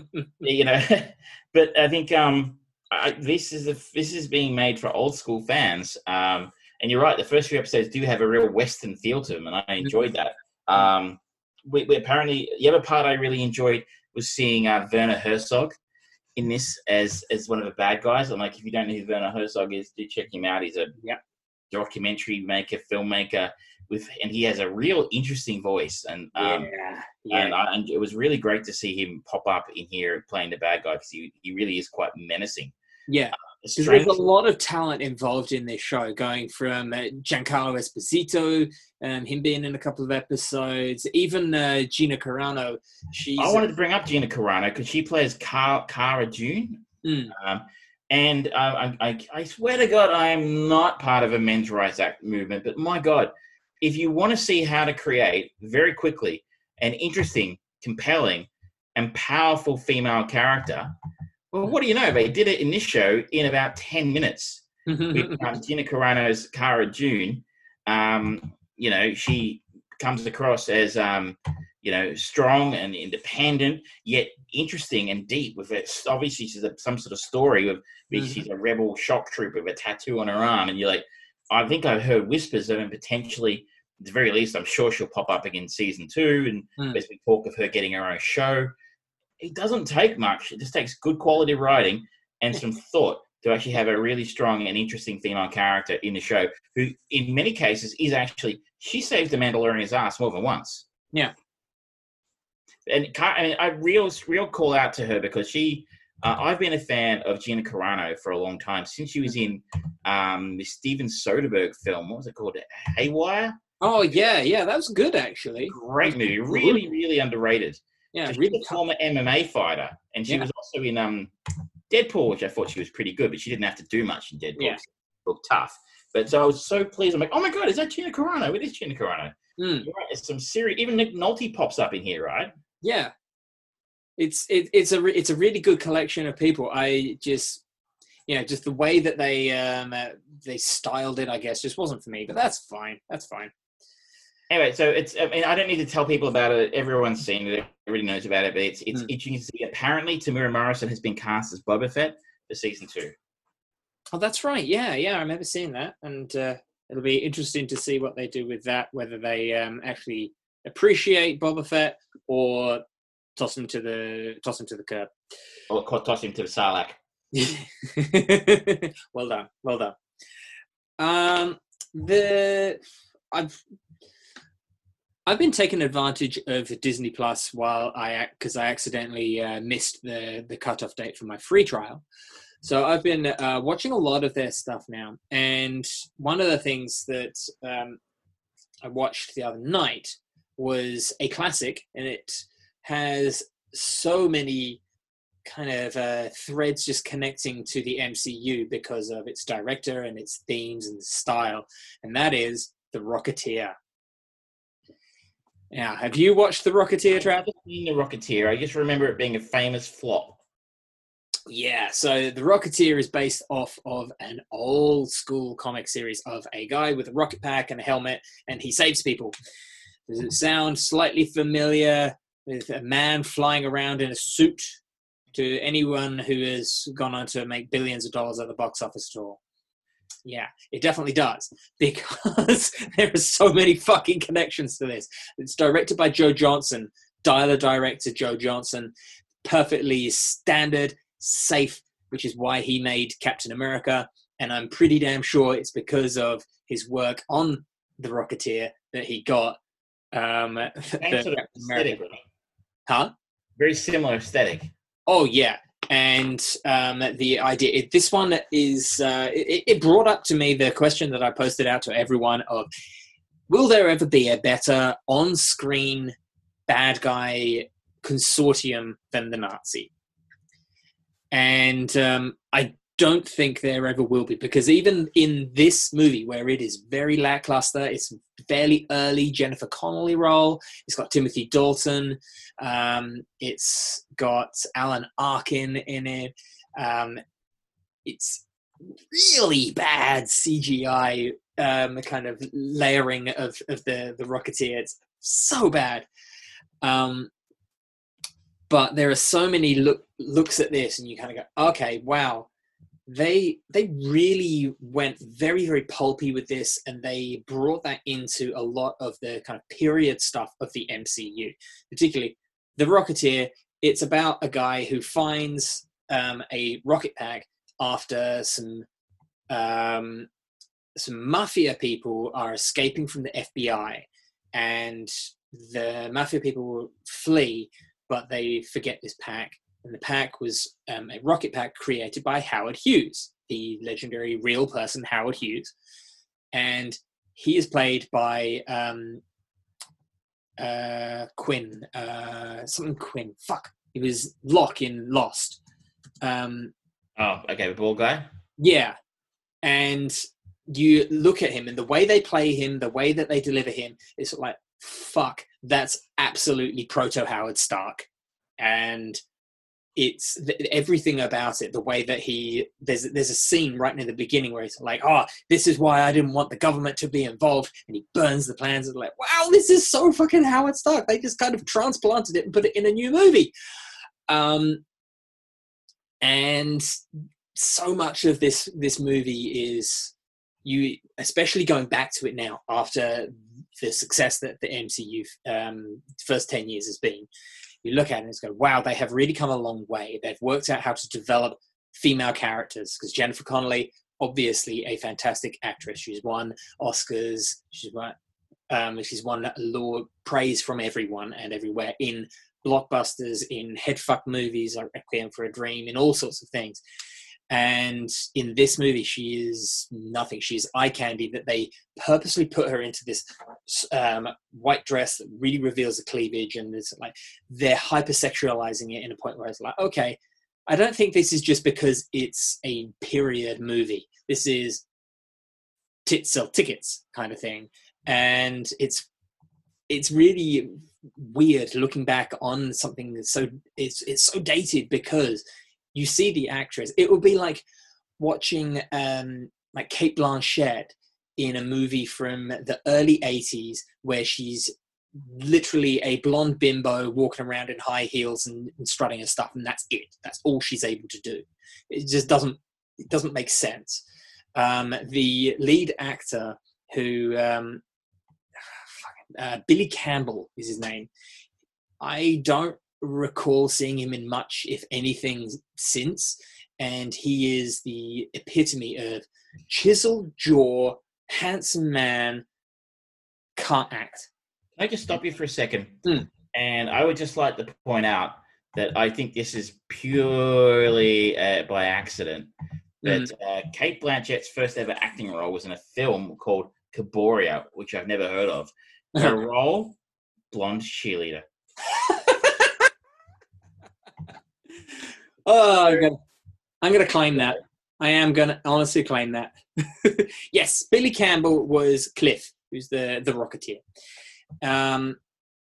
you know, but I think um, I, this is a, this is being made for old school fans. Um, and you're right. The first few episodes do have a real Western feel to them, and I enjoyed that. Um, we, we apparently the other part I really enjoyed was seeing uh, Werner Herzog in this as as one of the bad guys. I'm like, if you don't know who Werner Herzog is, do check him out. He's a yeah. documentary maker, filmmaker, with and he has a real interesting voice. And um, yeah, yeah. And, I, and it was really great to see him pop up in here playing the bad guy because he he really is quite menacing. Yeah. Uh, There's a lot of talent involved in this show, going from uh, Giancarlo Esposito, um, him being in a couple of episodes, even uh, Gina Carano. She's I wanted to bring up Gina Carano because she plays Car- Cara Dune. Mm. Um, and uh, I, I, I swear to God, I am not part of a men's rights act movement, but my God, if you want to see how to create very quickly an interesting, compelling, and powerful female character, well, what do you know? They did it in this show in about ten minutes. With um, Gina Carano's Cara Dune, um, you know, she comes across as, um, you know, strong and independent, yet interesting and deep. With it, obviously, she's a, some sort of story with mm-hmm. she's a rebel shock trooper with a tattoo on her arm, and you're like, I think I've heard whispers of him potentially. At the very least, I'm sure she'll pop up again in season two, and mm. there's been talk of her getting her own show. It doesn't take much. It just takes good quality writing and some thought to actually have a really strong and interesting female character in the show who, in many cases, is actually, she saves the Mandalorian's ass more than once. Yeah. And I, mean, I real, real call out to her because she, uh, I've been a fan of Gina Carano for a long time, since she was in um, the Steven Soderbergh film. What was it called? Haywire? Oh, yeah, yeah. That was good, actually. Great movie. Really, really underrated. Yeah, so really she's a former M M A fighter, and she yeah. was also in um, Deadpool, which I thought she was pretty good, but she didn't have to do much in Deadpool. Yeah. She looked tough. But so I was so pleased. I'm like, oh my God, is that Gina Carano? It is Gina Carano. Mm. You're right. It's some serious. Even Nick Nolte pops up in here, right? Yeah. It's it, it's a it's a really good collection of people. I just, you know, just the way that they um uh, they styled it, I guess, just wasn't for me. But that's fine. That's fine. Anyway, so it's, I mean, I don't need to tell people about it. Everyone's seen it. Everybody knows about it, but it's it's mm. interesting to see. Apparently, Tamura Morrison has been cast as Boba Fett for season two. Oh, that's right. Yeah, yeah, I remember seeing that. And uh, it'll be interesting to see what they do with that, whether they um, actually appreciate Boba Fett or toss him to the toss him to the curb. Or toss him to the Sarlacc. Well done. Well done. Um, the... I've... I've been taking advantage of Disney Plus while I, because I accidentally uh, missed the, the cutoff date for my free trial. So I've been uh, watching a lot of their stuff now. And one of the things that um, I watched the other night was a classic, and it has so many kind of uh, threads just connecting to the M C U because of its director and its themes and style. And that is The Rocketeer. Now, have you watched The Rocketeer, I've Trav? never seen The Rocketeer. I just remember it being a famous flop. Yeah, so The Rocketeer is based off of an old school comic series of a guy with a rocket pack and a helmet, and he saves people. Does it sound slightly familiar with a man flying around in a suit to anyone who has gone on to make billions of dollars at the box office at all? Yeah, it definitely does, because there are so many fucking connections to this. It's directed by Joe Johnson, dialer director Joe Johnson, perfectly standard, safe, which is why he made Captain America. And I'm pretty damn sure it's because of his work on The Rocketeer that he got um, the Sort of Captain aesthetic, America. right? Huh? Very similar aesthetic. Oh, yeah. And um, the idea, it, this one is, uh, it, it brought up to me the question that I posted out to everyone of, will there ever be a better on-screen bad guy consortium than the Nazi? And um, I don't think there ever will be, because even in this movie, where it is very lackluster, it's fairly early Jennifer Connelly role. It's got Timothy Dalton. Um, it's got Alan Arkin in it. Um, it's really bad C G I um, kind of layering of, of the, the Rocketeer. It's so bad. Um, but there are so many look, looks at this, and you kind of go, okay, wow. They they really went very, very pulpy with this, and they brought that into a lot of the kind of period stuff of the M C U, particularly The Rocketeer. It's about a guy who finds um, a rocket pack after some um, some mafia people are escaping from the F B I, and the mafia people flee, but they forget this pack. And the pack was um, a rocket pack created by Howard Hughes, the legendary real person Howard Hughes. And he is played by um, uh, Quinn, uh, something Quinn. Fuck. He was Locke in Lost. Um, oh, okay, the bald guy? Yeah. And you look at him, and the way they play him, the way that they deliver him, it's like, fuck, that's absolutely proto-Howard Stark. And it's everything about it, the way that he there's there's a scene right near the beginning where he's like, oh, this is why I didn't want the government to be involved, and he burns the plans, and like, wow, this is so fucking Howard Stark. They just kind of transplanted it and put it in a new movie. Um and so much of this this movie is, you especially going back to it now after the success that the M C U um first ten years has been, you look at it and go, wow, they have really come a long way. They've worked out how to develop female characters, because Jennifer Connelly, obviously a fantastic actress. She's won Oscars. She's won, um, she's won law praise from everyone and everywhere in blockbusters, in headfuck movies, like Requiem for a Dream, in all sorts of things. And in this movie, she is nothing. She's eye candy, that they purposely put her into this um, white dress that really reveals the cleavage, and it's like they're hypersexualizing it in a point where it's like, okay, I don't think this is just because it's a period movie. This is tits sell tickets kind of thing, and it's it's really weird looking back on something that's so it's it's so dated, because you see the actress. It would be like watching um, like Cate Blanchett in a movie from the early eighties, where she's literally a blonde bimbo walking around in high heels and, and strutting her stuff, and that's it. That's all she's able to do. It just doesn't it doesn't make sense. Um, the lead actor, who um, uh, Billy Campbell is his name. I don't recall seeing him in much, if anything, since, and he is the epitome of chiseled jaw, handsome man, can't act. Can I just stop you for a second? Mm. And I would just like to point out that I think this is purely uh, by accident. That mm. uh, Cate Blanchett's first ever acting role was in a film called Caboria, which I've never heard of. Her role, blonde cheerleader. Oh, I'm gonna, I'm gonna claim that. I am gonna honestly claim that. Yes, Billy Campbell was Cliff, who's the the Rocketeer. Um,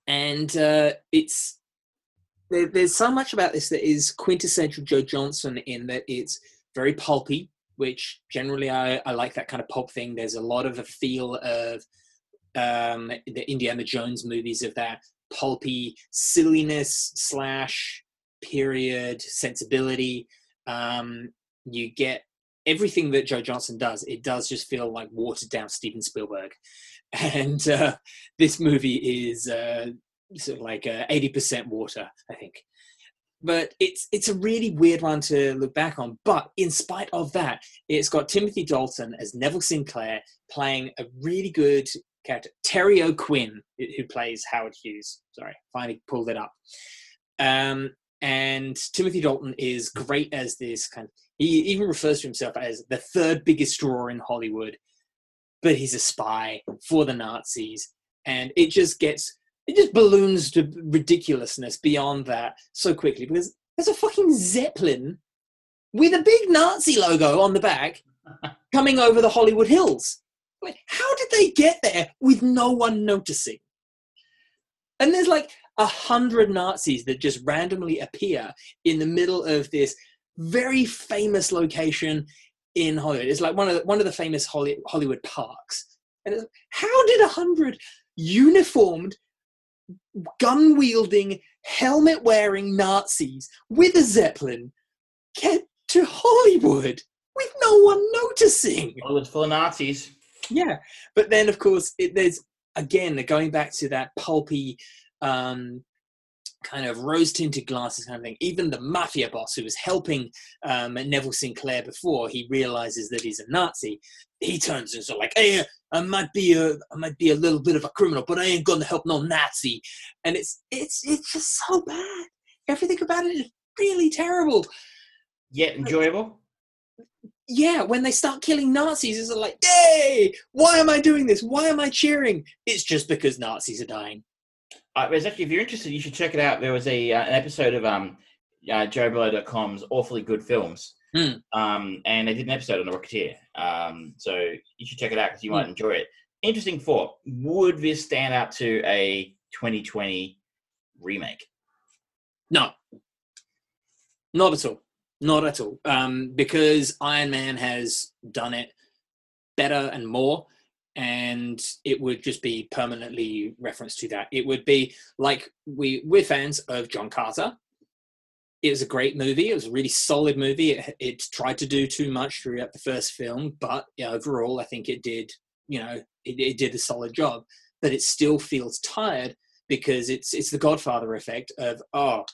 and uh, it's there, there's so much about this that is quintessential Joe Johnston in that it's very pulpy, which generally I, I like that kind of pulp thing. There's a lot of a feel of um, the Indiana Jones movies, of that pulpy silliness slash period sensibility. Um, you get everything that Joe Johnston does. It does just feel like watered down Steven Spielberg. And uh, this movie is uh, sort of like uh, eighty percent water, I think. But it's it's a really weird one to look back on. But in spite of that, it's got Timothy Dalton as Neville Sinclair playing a really good character. Terry O'Quinn, who plays Howard Hughes. Sorry, finally pulled it up. Um, and Timothy Dalton is great as this kind of, he even refers to himself as the third biggest draw in Hollywood, but he's a spy for the Nazis. And it just gets, it just balloons to ridiculousness beyond that so quickly, because there's a fucking Zeppelin with a big Nazi logo on the back coming over the Hollywood Hills. Like, how did they get there with no one noticing? And there's like a hundred Nazis that just randomly appear in the middle of this very famous location in Hollywood. It's like one of the, one of the famous Holly, Hollywood parks. And it's, how did a hundred uniformed, gun-wielding, helmet-wearing Nazis with a Zeppelin get to Hollywood with no one noticing? Hollywood's full of Nazis. Yeah, but then of course it, there's again going back to that pulpy um, kind of rose-tinted glasses kind of thing. Even the mafia boss who was helping um, Neville Sinclair before he realizes that he's a Nazi, he turns and sort of like, "Hey, I might be a, I might be a little bit of a criminal, but I ain't gonna help no Nazi." And it's it's it's just so bad. Everything about it is really terrible. Yet enjoyable. Yeah, when they start killing Nazis, it's like, yay! Why am I doing this? Why am I cheering? It's just because Nazis are dying. Uh, there's actually, if you're interested, you should check it out. There was a uh, an episode of um, uh, Joe Blow dot com's Awfully Good Films, Mm. um, and they did an episode on The Rocketeer. Um, so you should check it out because you mm. might enjoy it. Interesting thought. Would this stand up to a twenty twenty remake? No. Not at all. Not at all. Um, because Iron Man has done it better and more, and it would just be permanently referenced to that. It would be like, we, we're fans of John Carter. It was a great movie. It was a really solid movie. It, it tried to do too much throughout the first film, but yeah, overall, I think it did, you know, it, it did a solid job. But it still feels tired because it's it's the Godfather effect of, oh,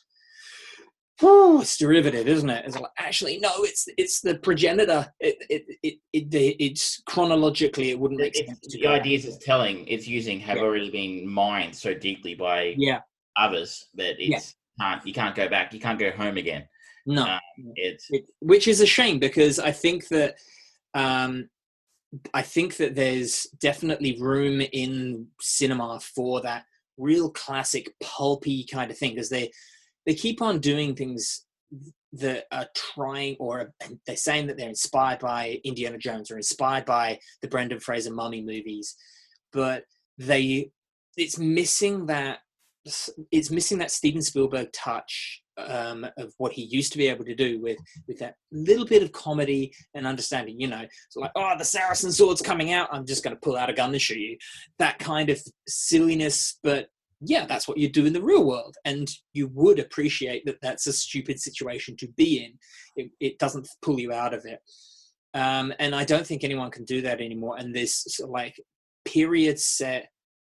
oh, it's derivative, isn't it? It's like, actually, no, it's it's the progenitor. It it it, it, it it's chronologically, it wouldn't make it's, sense. To the ideas it's telling, it's using, have yeah. already been mined so deeply by yeah. others that it's yeah. can't you can't go back. You can't go home again. No, um, it's it, which is a shame, because I think that um, I think that there's definitely room in cinema for that real classic pulpy kind of thing, because they. They keep on doing things that are trying, or they're saying that they're inspired by Indiana Jones or inspired by the Brendan Fraser Mummy movies, but they, it's missing that, it's missing that Steven Spielberg touch um, of what he used to be able to do with, with that little bit of comedy and understanding, you know, so like, oh, the Saracen sword's coming out, I'm just going to pull out a gun and shoot you. That kind of silliness, but yeah, that's what you do in the real world. And you would appreciate that that's a stupid situation to be in. It, it doesn't pull you out of it. Um, and I don't think anyone can do that anymore. And this sort of like period set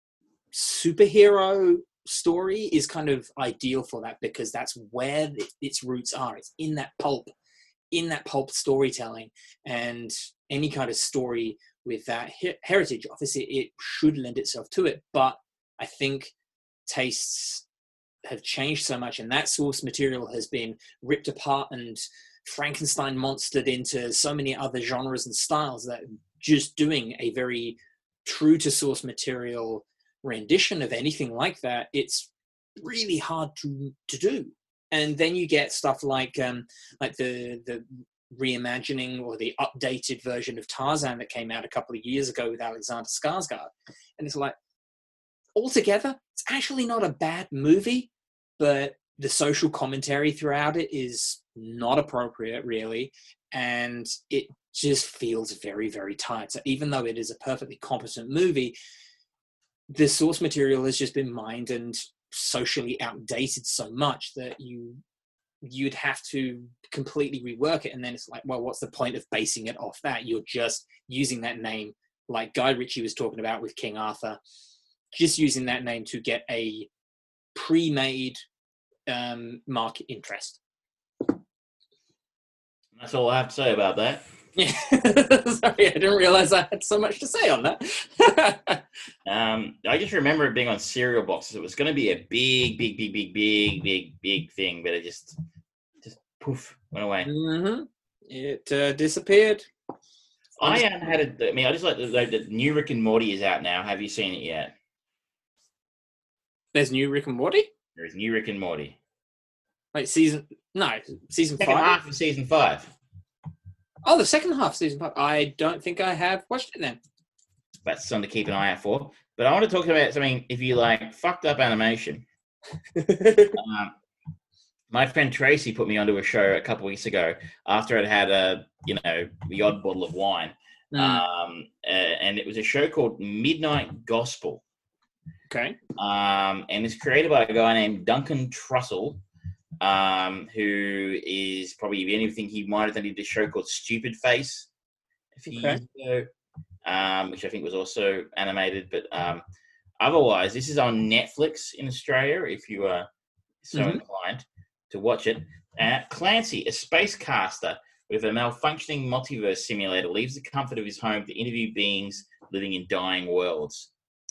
superhero story is kind of ideal for that, because that's where its roots are. It's in that pulp, in that pulp storytelling, and any kind of story with that heritage, obviously it should lend itself to it. But I think tastes have changed so much, and that source material has been ripped apart and Frankenstein monstered into so many other genres and styles that just doing a very true to source material rendition of anything like that, it's really hard to to do. And then you get stuff like um like the the reimagining or the updated version of Tarzan that came out a couple of years ago with Alexander Skarsgård, and it's like, altogether, it's actually not a bad movie, but the social commentary throughout it is not appropriate, really, and it just feels very, very tight. So even though it is a perfectly competent movie, the source material has just been mined and socially outdated so much that you you'd have to completely rework it. And then it's like, well, what's the point of basing it off that? You're just using that name, like Guy Ritchie was talking about with King Arthur, just using that name to get a pre-made um, market interest. That's all I have to say about that. Yeah, sorry, I didn't realize I had so much to say on that. um, I just remember it being on cereal boxes. It was going to be a big, big, big, big, big, big, big thing, but it just, just poof, went away. Mm-hmm. It uh, disappeared. I haven't had it. I mean, I just like the, the new Rick and Morty is out now. Have you seen it yet? There's new Rick and Morty? There is new Rick and Morty. Wait, season no, season Second five. half of season five. Oh, the second half of season five. I don't think I have watched it then. That's something to keep an eye out for. But I want to talk about something. If you like fucked up animation, um, my friend Tracy put me onto a show a couple weeks ago after I'd had a you know the odd bottle of wine, mm. um, uh, and it was a show called Midnight Gospel. Okay. Um, and it's created by a guy named Duncan Trussell, um, who is probably anything he might have done. He did a show called Stupid Face a few okay. years ago, um, which I think was also animated. But um, otherwise, this is on Netflix in Australia, if you are so mm-hmm. inclined to watch it. Uh, Clancy, a space caster with a malfunctioning multiverse simulator, leaves the comfort of his home to interview beings living in dying worlds.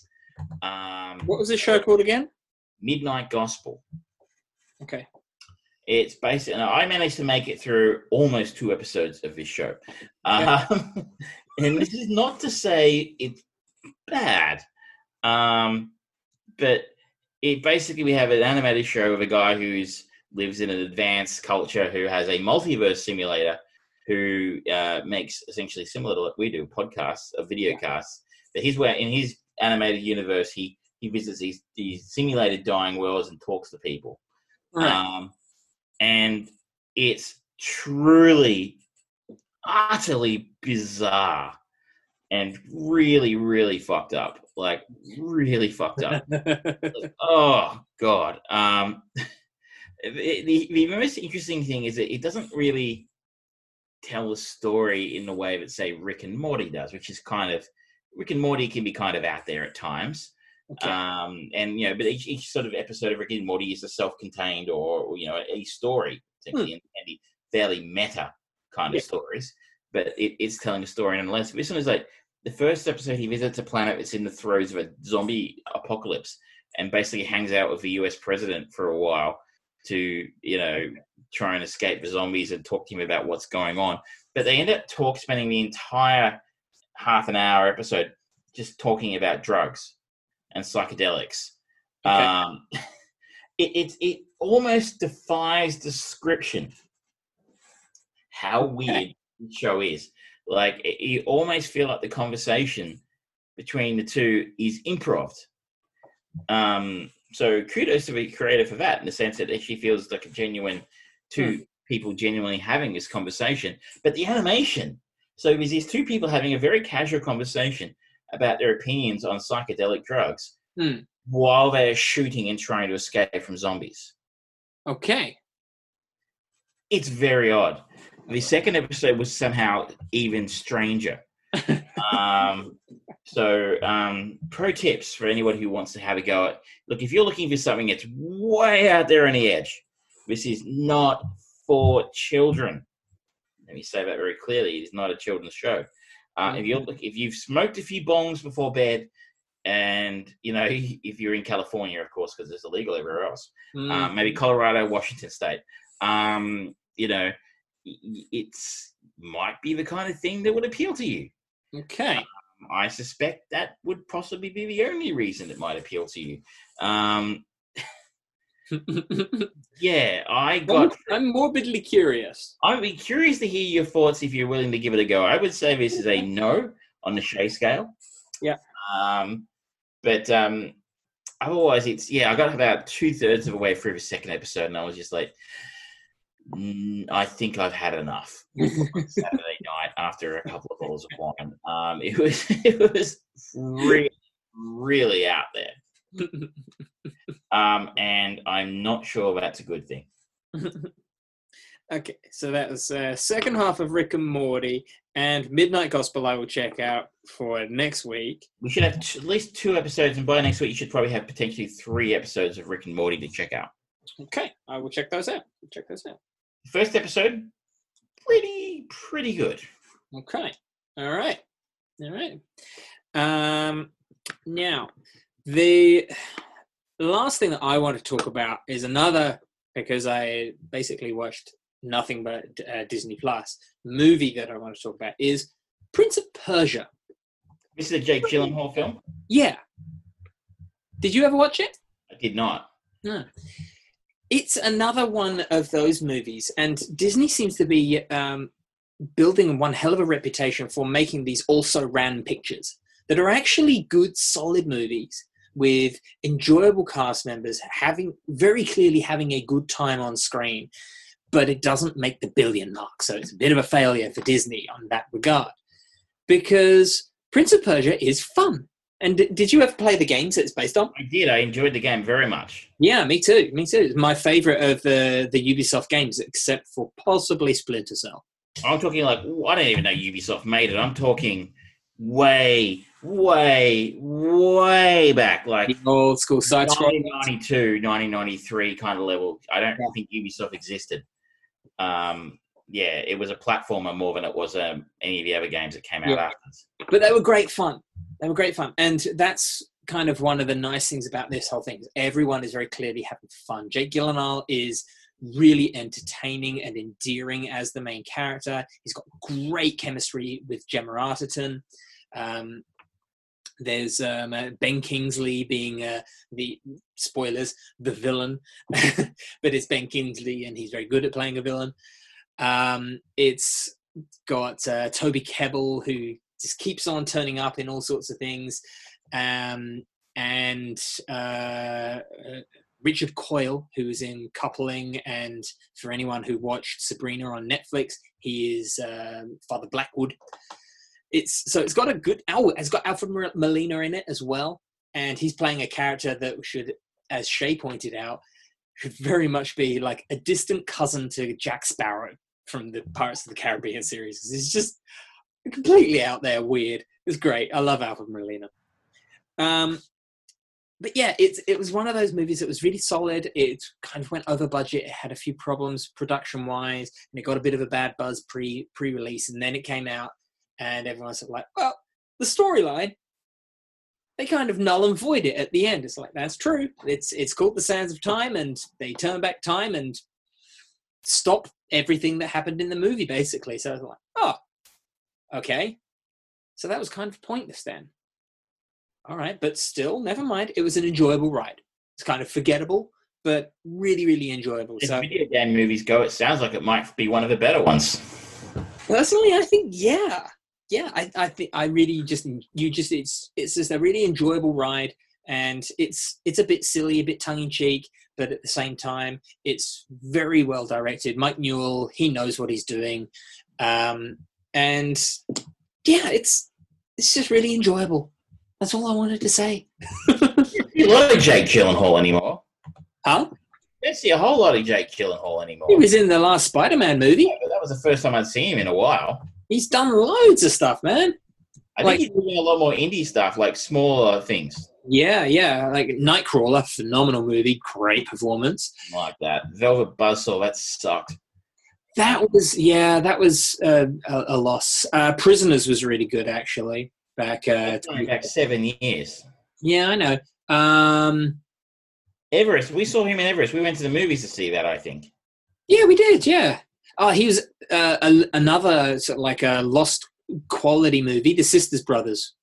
Um, what was this show called again? Midnight Gospel. Okay. It's basically, I managed to make it through almost two episodes of this show. Um, and this is not to say it's bad, um, but it basically, we have an animated show of a guy who lives in an advanced culture who has a multiverse simulator who uh, makes essentially similar to what we do, podcasts, a video casts. But he's where in his animated universe, he, he visits these, these simulated dying worlds and talks to people. Right. Um, and it's truly, utterly bizarre and really, really fucked up. Like, really fucked up. Like, oh, God. Um, the, the, the most interesting thing is that it doesn't really tell a story in the way that, say, Rick and Morty does, which is kind of, Rick and Morty can be kind of out there at times. Okay. Um, and, you know, but each, each sort of episode of Rick and Morty is a self-contained or, or you know, a story, essentially, hmm. and, and fairly meta kind yeah. of stories. But it, it's telling a story nonetheless. This one is like, the first episode, he visits a planet that's in the throes of a zombie apocalypse and basically hangs out with the U S president for a while to, you know, try and escape the zombies and talk to him about what's going on. But they end up talk spending the entire half an hour episode just talking about drugs and psychedelics. Okay. Um, it, it it almost defies description how weird okay. the show is. Like, it, you almost feel like the conversation between the two is improv. Um, so kudos to the creator for that, in the sense that it actually feels like a genuine two hmm. people genuinely having this conversation. But the animation, so there's these two people having a very casual conversation about their opinions on psychedelic drugs hmm. while they're shooting and trying to escape from zombies. Okay. It's very odd. The second episode was somehow even stranger. um, so, um, pro tips for anyone who wants to have a go at, look, if you're looking for something that's way out there on the edge, this is not for children. Let me say that very clearly. It is not a children's show. Uh, mm-hmm. If you're if you've smoked a few bongs before bed, and you know if you're in California, of course, because it's illegal everywhere else, mm-hmm. um, maybe Colorado, Washington State, um, you know, it's might be the kind of thing that would appeal to you. Okay. Um, I suspect that would possibly be the only reason it might appeal to you. Um, yeah, I got... I'm morbidly curious. I'd be curious to hear your thoughts if you're willing to give it a go. I would say this is a no on the Shea scale. Yeah. Um, but um, otherwise, it's yeah. I got about two thirds of the way through the second episode, and I was just like, mm, I think I've had enough. Saturday night after a couple of bottles of wine, um, it was it was really really out there, um, and I'm not sure that's a good thing. Okay, so that was uh, second half of Rick and Morty and Midnight Gospel. I will check out for next week. We should have t- at least two episodes, and by next week, you should probably have potentially three episodes of Rick and Morty to check out. Okay, I will check those out. Check those out. First episode, pretty pretty good. Okay, all right, all right. Um, now the last thing that I want to talk about is another, because I basically watched nothing but uh, Disney Plus movie that I want to talk about is Prince of Persia. This is a Jake Gyllenhaal film? Yeah. Did you ever watch it? I did not. No. It's another one of those movies, and Disney seems to be um, building one hell of a reputation for making these also-ran pictures that are actually good, solid movies with enjoyable cast members having very clearly having a good time on screen, but it doesn't make the billion mark. So it's a bit of a failure for Disney on that regard, because Prince of Persia is fun. And d- did you ever play the games that it's based on? I did. I enjoyed the game very much. Yeah, me too. Me too. It's my favorite of the, the Ubisoft games, except for possibly Splinter Cell. I'm talking like, I don't even know Ubisoft made it. I'm talking way, way, way back. Like the old school side nineteen ninety-two, nineteen ninety-three kind of level. I don't yeah. think Ubisoft existed. Um, yeah, it was a platformer more than it was um, any of the other games that came out yeah. afterwards. But they were great fun. They were great fun. And that's kind of one of the nice things about this whole thing. Everyone is very clearly having fun. Jake Gyllenhaal is really entertaining and endearing as the main character. He's got great chemistry with Gemma Arterton. Um, there's um, uh, Ben Kingsley being uh, the, spoilers, the villain. But it's Ben Kingsley, and he's very good at playing a villain. Um, it's got uh, Toby Kebbell, who just keeps on turning up in all sorts of things. Um, and uh, uh, Richard Coyle, who is in Coupling, and for anyone who watched Sabrina on Netflix, he is um, Father Blackwood. It's so it's got a good. It's got Alfred Molina in it as well, and he's playing a character that should, as Shay pointed out, should very much be like a distant cousin to Jack Sparrow from the Pirates of the Caribbean series. It's just completely out there, weird. It's great. I love Alfred Molina. Um, but yeah, it's it was one of those movies that was really solid. It kind of went over budget. It had a few problems production wise, and it got a bit of a bad buzz pre pre release, and then it came out, and everyone's sort of like, well, the storyline, they kind of null and void it at the end. It's like, that's true. It's it's called The Sands of Time, and they turn back time and stop everything that happened in the movie, basically. So I was like, oh, okay. So that was kind of pointless then. All right, but still, never mind. It was an enjoyable ride. It's kind of forgettable, but really, really enjoyable. As so, video game movies go, it sounds like it might be one of the better ones. Personally, I think, yeah. Yeah, I, I think I really just, you just, it's it's just a really enjoyable ride, and it's it's a bit silly, a bit tongue-in-cheek, but at the same time, it's very well directed. Mike Newell, he knows what he's doing. Um, and yeah, it's it's just really enjoyable. That's all I wanted to say. You don't see Jake Gyllenhaal anymore. Huh? You don't see a whole lot of Jake Gyllenhaal anymore. He was in the last Spider-Man movie. Yeah, but that was the first time I'd seen him in a while. He's done loads of stuff, man. I like, think he's doing a lot more indie stuff, like smaller things. Yeah, yeah. Like Nightcrawler, phenomenal movie, great performance. Like that. Velvet Buzzsaw, that sucked. That was, yeah, that was uh, a, a loss. Uh, Prisoners was really good, actually. Back, uh, going back seven years. Yeah, I know. Um, Everest. We saw him in Everest. We went to the movies to see that, I think. Yeah, we did. Yeah. Oh, he was uh, a, another sort of like a lost quality movie, The Sisters Brothers.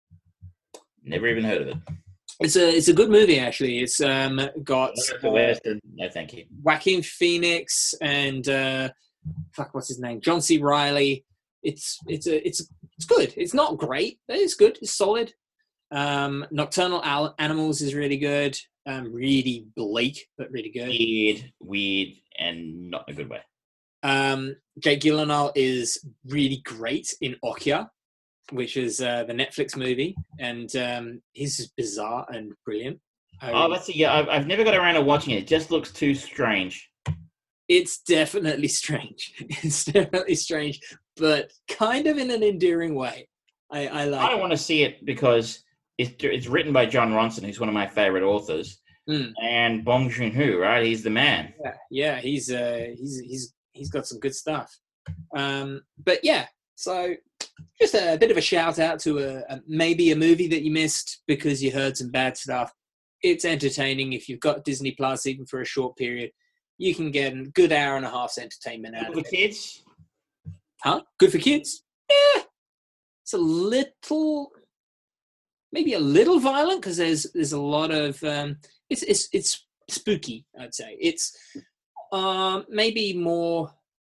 Never even heard of it. It's a it's a good movie, actually. It's um got uh, Western. No, thank you. Joaquin Phoenix and uh, fuck, what's his name? John C. Reilly. It's it's a it's it's good. It's not great, but it's good. It's solid. Um, Nocturnal Al- Animals is really good. Um, really bleak, but really good. Weird, weird, and not in a good way. Um, Jake Gyllenhaal is really great in Okja, which is uh, the Netflix movie, and um, he's just bizarre and brilliant. I Oh, really- that's a, yeah. I've, I've never got around to watching it. It just looks too strange. It's definitely strange. It's definitely strange, but kind of in an endearing way. I, I like I don't it. want to see it because it's it's written by John Ronson, who's one of my favorite authors, Mm. and Bong Joon-ho, right? He's the man. Yeah, yeah, he's uh, he's he's he's got some good stuff. Um, but yeah, so just a bit of a shout out to a, a maybe a movie that you missed because you heard some bad stuff. It's entertaining if you've got Disney Plus, even for a short period. You can get a good hour and a half's entertainment out For of it. kids, Huh? Good for kids? Yeah, it's a little, maybe a little violent because there's there's a lot of um, it's it's it's spooky. I'd say it's um, maybe more,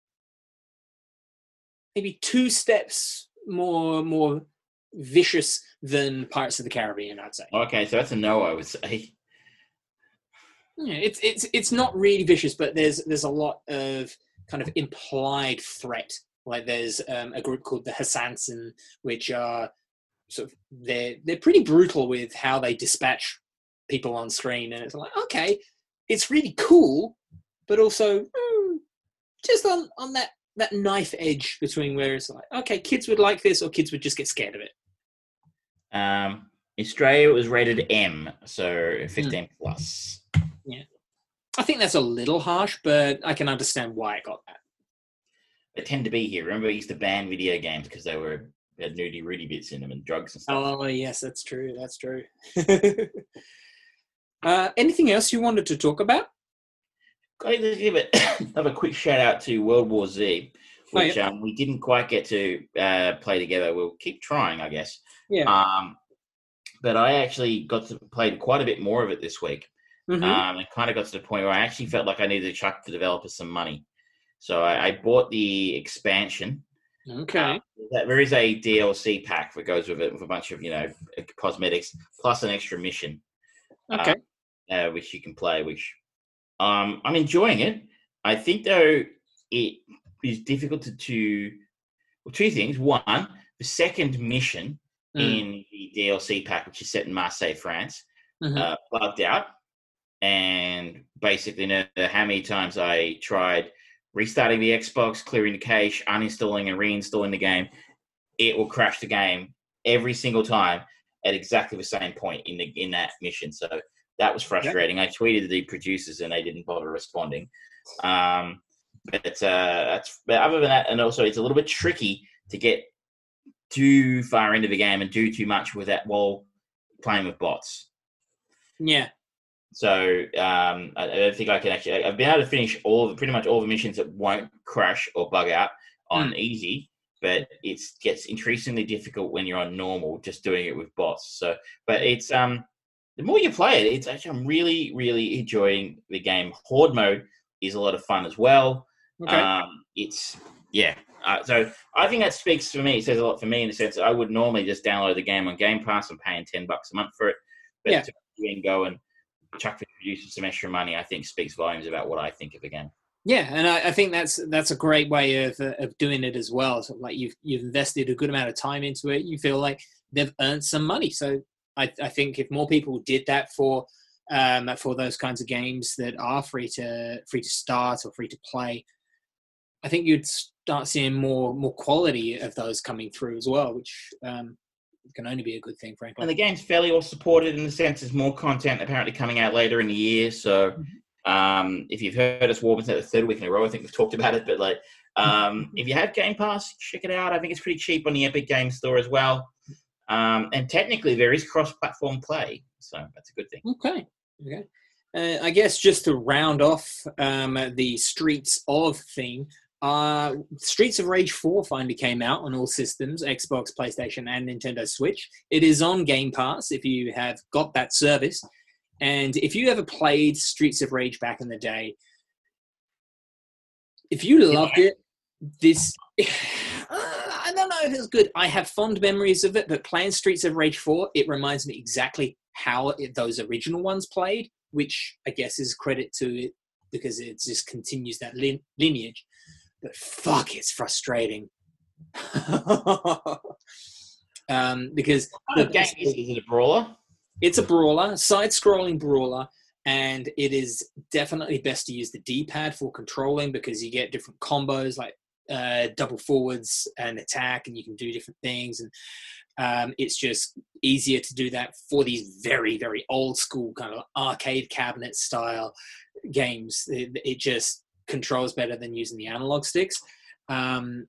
maybe two steps more more vicious than Pirates of the Caribbean. I'd say. okay, so that's a no. I would say. Yeah, it's it's it's not really vicious, but there's there's a lot of kind of implied threat. Like there's um, a group called the Hassanson, which are sort of they're they're pretty brutal with how they dispatch people on screen, and it's like okay, it's really cool, but also mm, just on on that that knife edge between where it's like okay, kids would like this, or kids would just get scared of it. Um, Australia was rated M, so fifteen plus. Yeah, I think that's a little harsh, but I can understand why it got that. They tend to be here. Remember, we used to ban video games because they were had nudie ruddy bits in them and drugs and stuff. Oh yes, that's true. That's true. uh, anything else you wanted to talk about? I'd like to give it have a quick shout out to World War Z, which Oh, yeah. um, we didn't quite get to uh, play together. We'll keep trying, I guess. Yeah. Um, but I actually got to play quite a bit more of it this week. Mm-hmm. Um, it kind of got to the point where I actually felt like I needed to chuck the developers some money. So I, I bought the expansion. Okay. Uh, there is a D L C pack that goes with it with a bunch of, you know, cosmetics plus an extra mission. Okay. Uh, uh, which you can play, which um, I'm enjoying it. I think, though, it is difficult to, to well, two things. One, the second mission Mm. in the D L C pack, which is set in Marseille, France, Mhm. uh, bugged out. And basically, no matter how many times I tried restarting the Xbox, clearing the cache, uninstalling and reinstalling the game, it will crash the game every single time at exactly the same point in the in that mission. So that was frustrating. I tweeted the producers and they didn't bother responding. Um, but uh, that's but other than that, and also it's a little bit tricky to get too far into the game and do too much with that while playing with bots. Yeah. So um, I, I don't think I can actually. I've been able to finish all pretty much all the missions that won't crash or bug out on Mm. easy, but it gets increasingly difficult when you're on normal, just doing it with bots. So, but it's um, the more you play it, it's actually I'm really really enjoying the game. Horde mode is a lot of fun as well. Okay. Um, it's yeah. Uh, so I think that speaks for me. It says a lot for me in the sense that I would normally just download the game on Game Pass and paying ten bucks a month for it, but Yeah. to then go and chuck the producer some extra money, I think speaks volumes about what I think of the game. Yeah, and I, I think that's that's a great way of uh, of doing it as well. So like you've you've invested a good amount of time into it. You feel like they've earned some money. So I, I think if more people did that for um, for those kinds of games that are free to free to start or free to play, I think you'd start seeing more more quality of those coming through as well, which um, can only be a good thing, frankly. And the game's fairly well supported in the sense there's more content apparently coming out later in the year. So um, if you've heard us warm into the third week in a row, I think we've talked about it. But like, um, if you have Game Pass, check it out. I think it's pretty cheap on the Epic Games Store as well. Um, and technically, there is cross-platform play, so that's a good thing. Okay. Okay. Uh, I guess just to round off um, the Streets of theme, uh, Streets of Rage four finally came out on all systems, Xbox, PlayStation, and Nintendo Switch. It is on Game Pass if you have got that service. And if you ever played Streets of Rage back in the day, if you loved it, this... I don't don't know if it's good. I have fond memories of it, but playing Streets of Rage four, it reminds me exactly how it, those original ones played, which I guess is credit to it because it just continues that lin- lineage. But fuck, it's frustrating. um, because what kind of game is, is it a brawler? It's a brawler, side-scrolling brawler, and it is definitely best to use the D-pad for controlling because you get different combos like uh, double forwards and attack, and you can do different things. And um, it's just easier to do that for these very, very old-school kind of arcade cabinet style games. It, it just controls better than using the analog sticks. Um,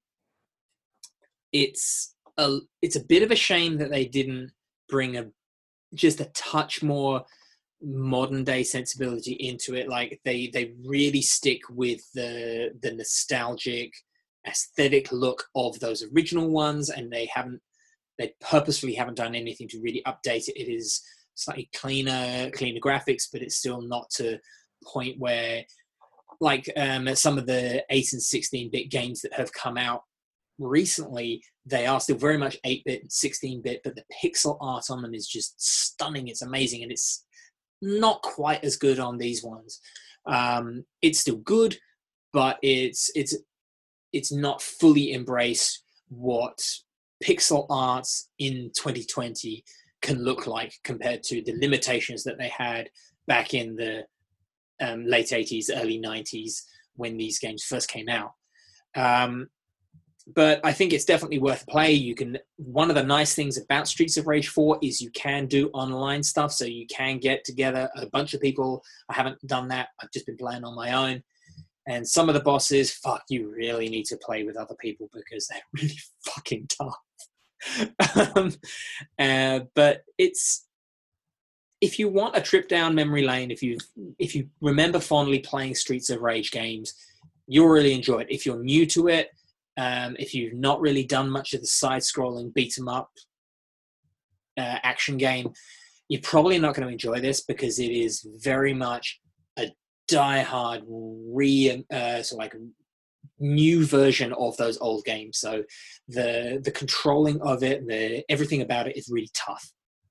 it's a it's a bit of a shame that they didn't bring a just a touch more modern day sensibility into it. Like they they really stick with the the nostalgic aesthetic look of those original ones, and they haven't they purposefully haven't done anything to really update it. It is slightly cleaner cleaner graphics, but it's still not to a point where like um some of the eight and sixteen bit games that have come out recently, they are still very much eight bit and sixteen bit, but the pixel art on them is just stunning. It's amazing, and it's not quite as good on these ones. Um, it's still good, but it's it's it's not fully embraced what pixel art in twenty twenty can look like compared to the limitations that they had back in the um, late eighties, early nineties when these games first came out. Um, But I think it's definitely worth a play. You can. One of the nice things about Streets of Rage four is you can do online stuff, so you can get together a bunch of people. I haven't done that. I've just been playing on my own. And some of the bosses, fuck, you really need to play with other people because they're really fucking tough. um, uh, but it's if you want a trip down memory lane, if you if you remember fondly playing Streets of Rage games, you'll really enjoy it. If you're new to it. Um, if you've not really done much of the side-scrolling beat-em-up uh, action game, you're probably not going to enjoy this because it is very much a die-hard, re, uh, so like new version of those old games. So the the controlling of it, the everything about it is really tough.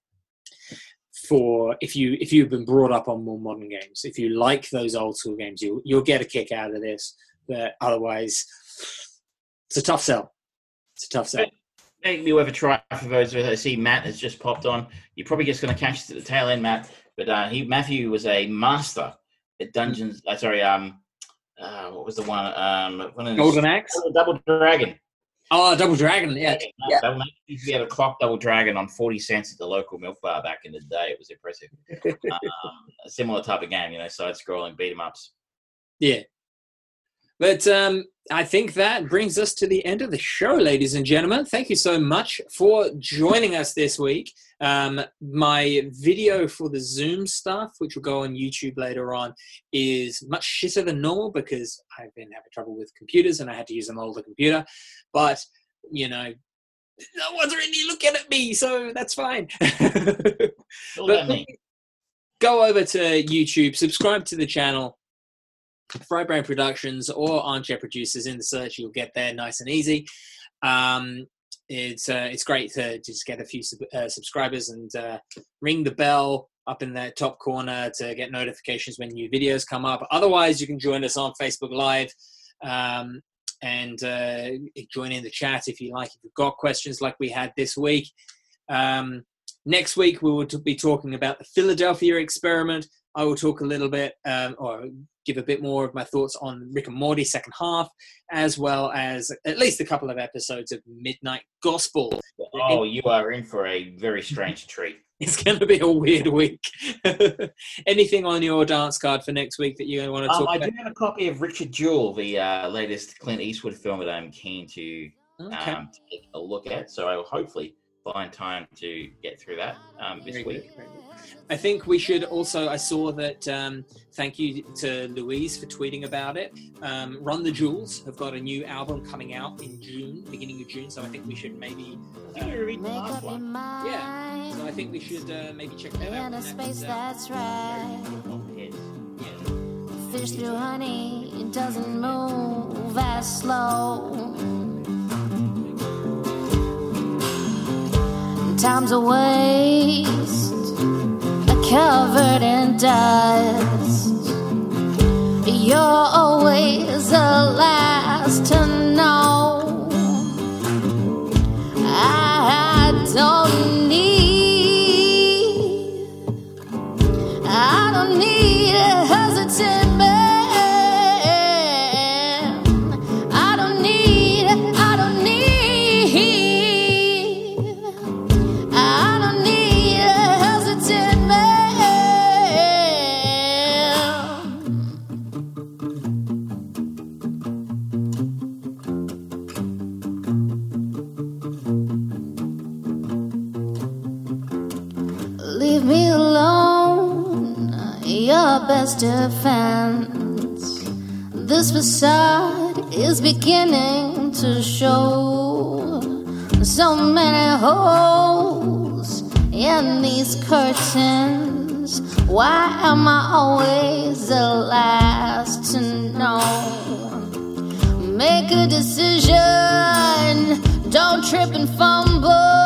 For if you if you've been brought up on more modern games, if you like those old school games, you you'll get a kick out of this. But otherwise. It's a tough sell. It's a tough sell. Maybe worth a try for those who I see Matt has just popped on. You're probably just going to catch it at the tail end, Matt. But uh, he Matthew was a master at Dungeons. Uh, sorry, um, uh, what was the one? Um, one of Golden Axe? Double Dragon. Oh, Double Dragon, yeah. yeah. Double, you used to be able to clock Double Dragon on forty cents at the local milk bar back in the day. It was impressive. um, a similar type of game, you know, side-scrolling beat-em-ups. Yeah. But um, I think that brings us to the end of the show, ladies and gentlemen. Thank you so much for joining us this week. Um, my video for the Zoom stuff, which will go on YouTube later on, is much shitter than normal because I've been having trouble with computers and I had to use an older computer. But, you know, no one's really looking at me, so that's fine. But go over to YouTube, subscribe to the channel. Fried Productions or Armchair Producers in the search, you'll get there nice and easy. Um, it's uh, it's great to just get a few sub- uh, subscribers and uh, ring the bell up in that top corner to get notifications when new videos come up. Otherwise, you can join us on Facebook Live um, and uh, join in the chat if you like. If you've got questions like we had this week. Um, next week, we will t- be talking about the Philadelphia experiment. I will talk a little bit um, or give a bit more of my thoughts on Rick and Morty second half, as well as at least a couple of episodes of Midnight Gospel. Oh, you are in for a very strange treat. It's going to be a weird week. Anything on your dance card for next week that you want to talk um, I about? do have a copy of Richard Jewell, the uh, latest Clint Eastwood film that I'm keen to, Okay. um, to take a look at. So I will hopefully find time to get through that um, this Very week. good, very good. I think we should also, I saw that, um, thank you to Louise for tweeting about it. Um, Run the Jewels have got a new album coming out in June, beginning of June, so I think we should maybe... Uh, read the last one. Yeah, so I think we should uh, maybe check that out. In a space that's right. Yes. Yeah. Fish through honey, it doesn't move as slow. time's a waste, covered in dust. You're always the last to know. I don't need, I don't need a hesitant man. I don't need, I don't need, I don't need a hesitant leave me alone, your best defense. This facade is beginning to show so many holes in these curtains. Why am I always the last to know? Make a decision, don't trip and fumble.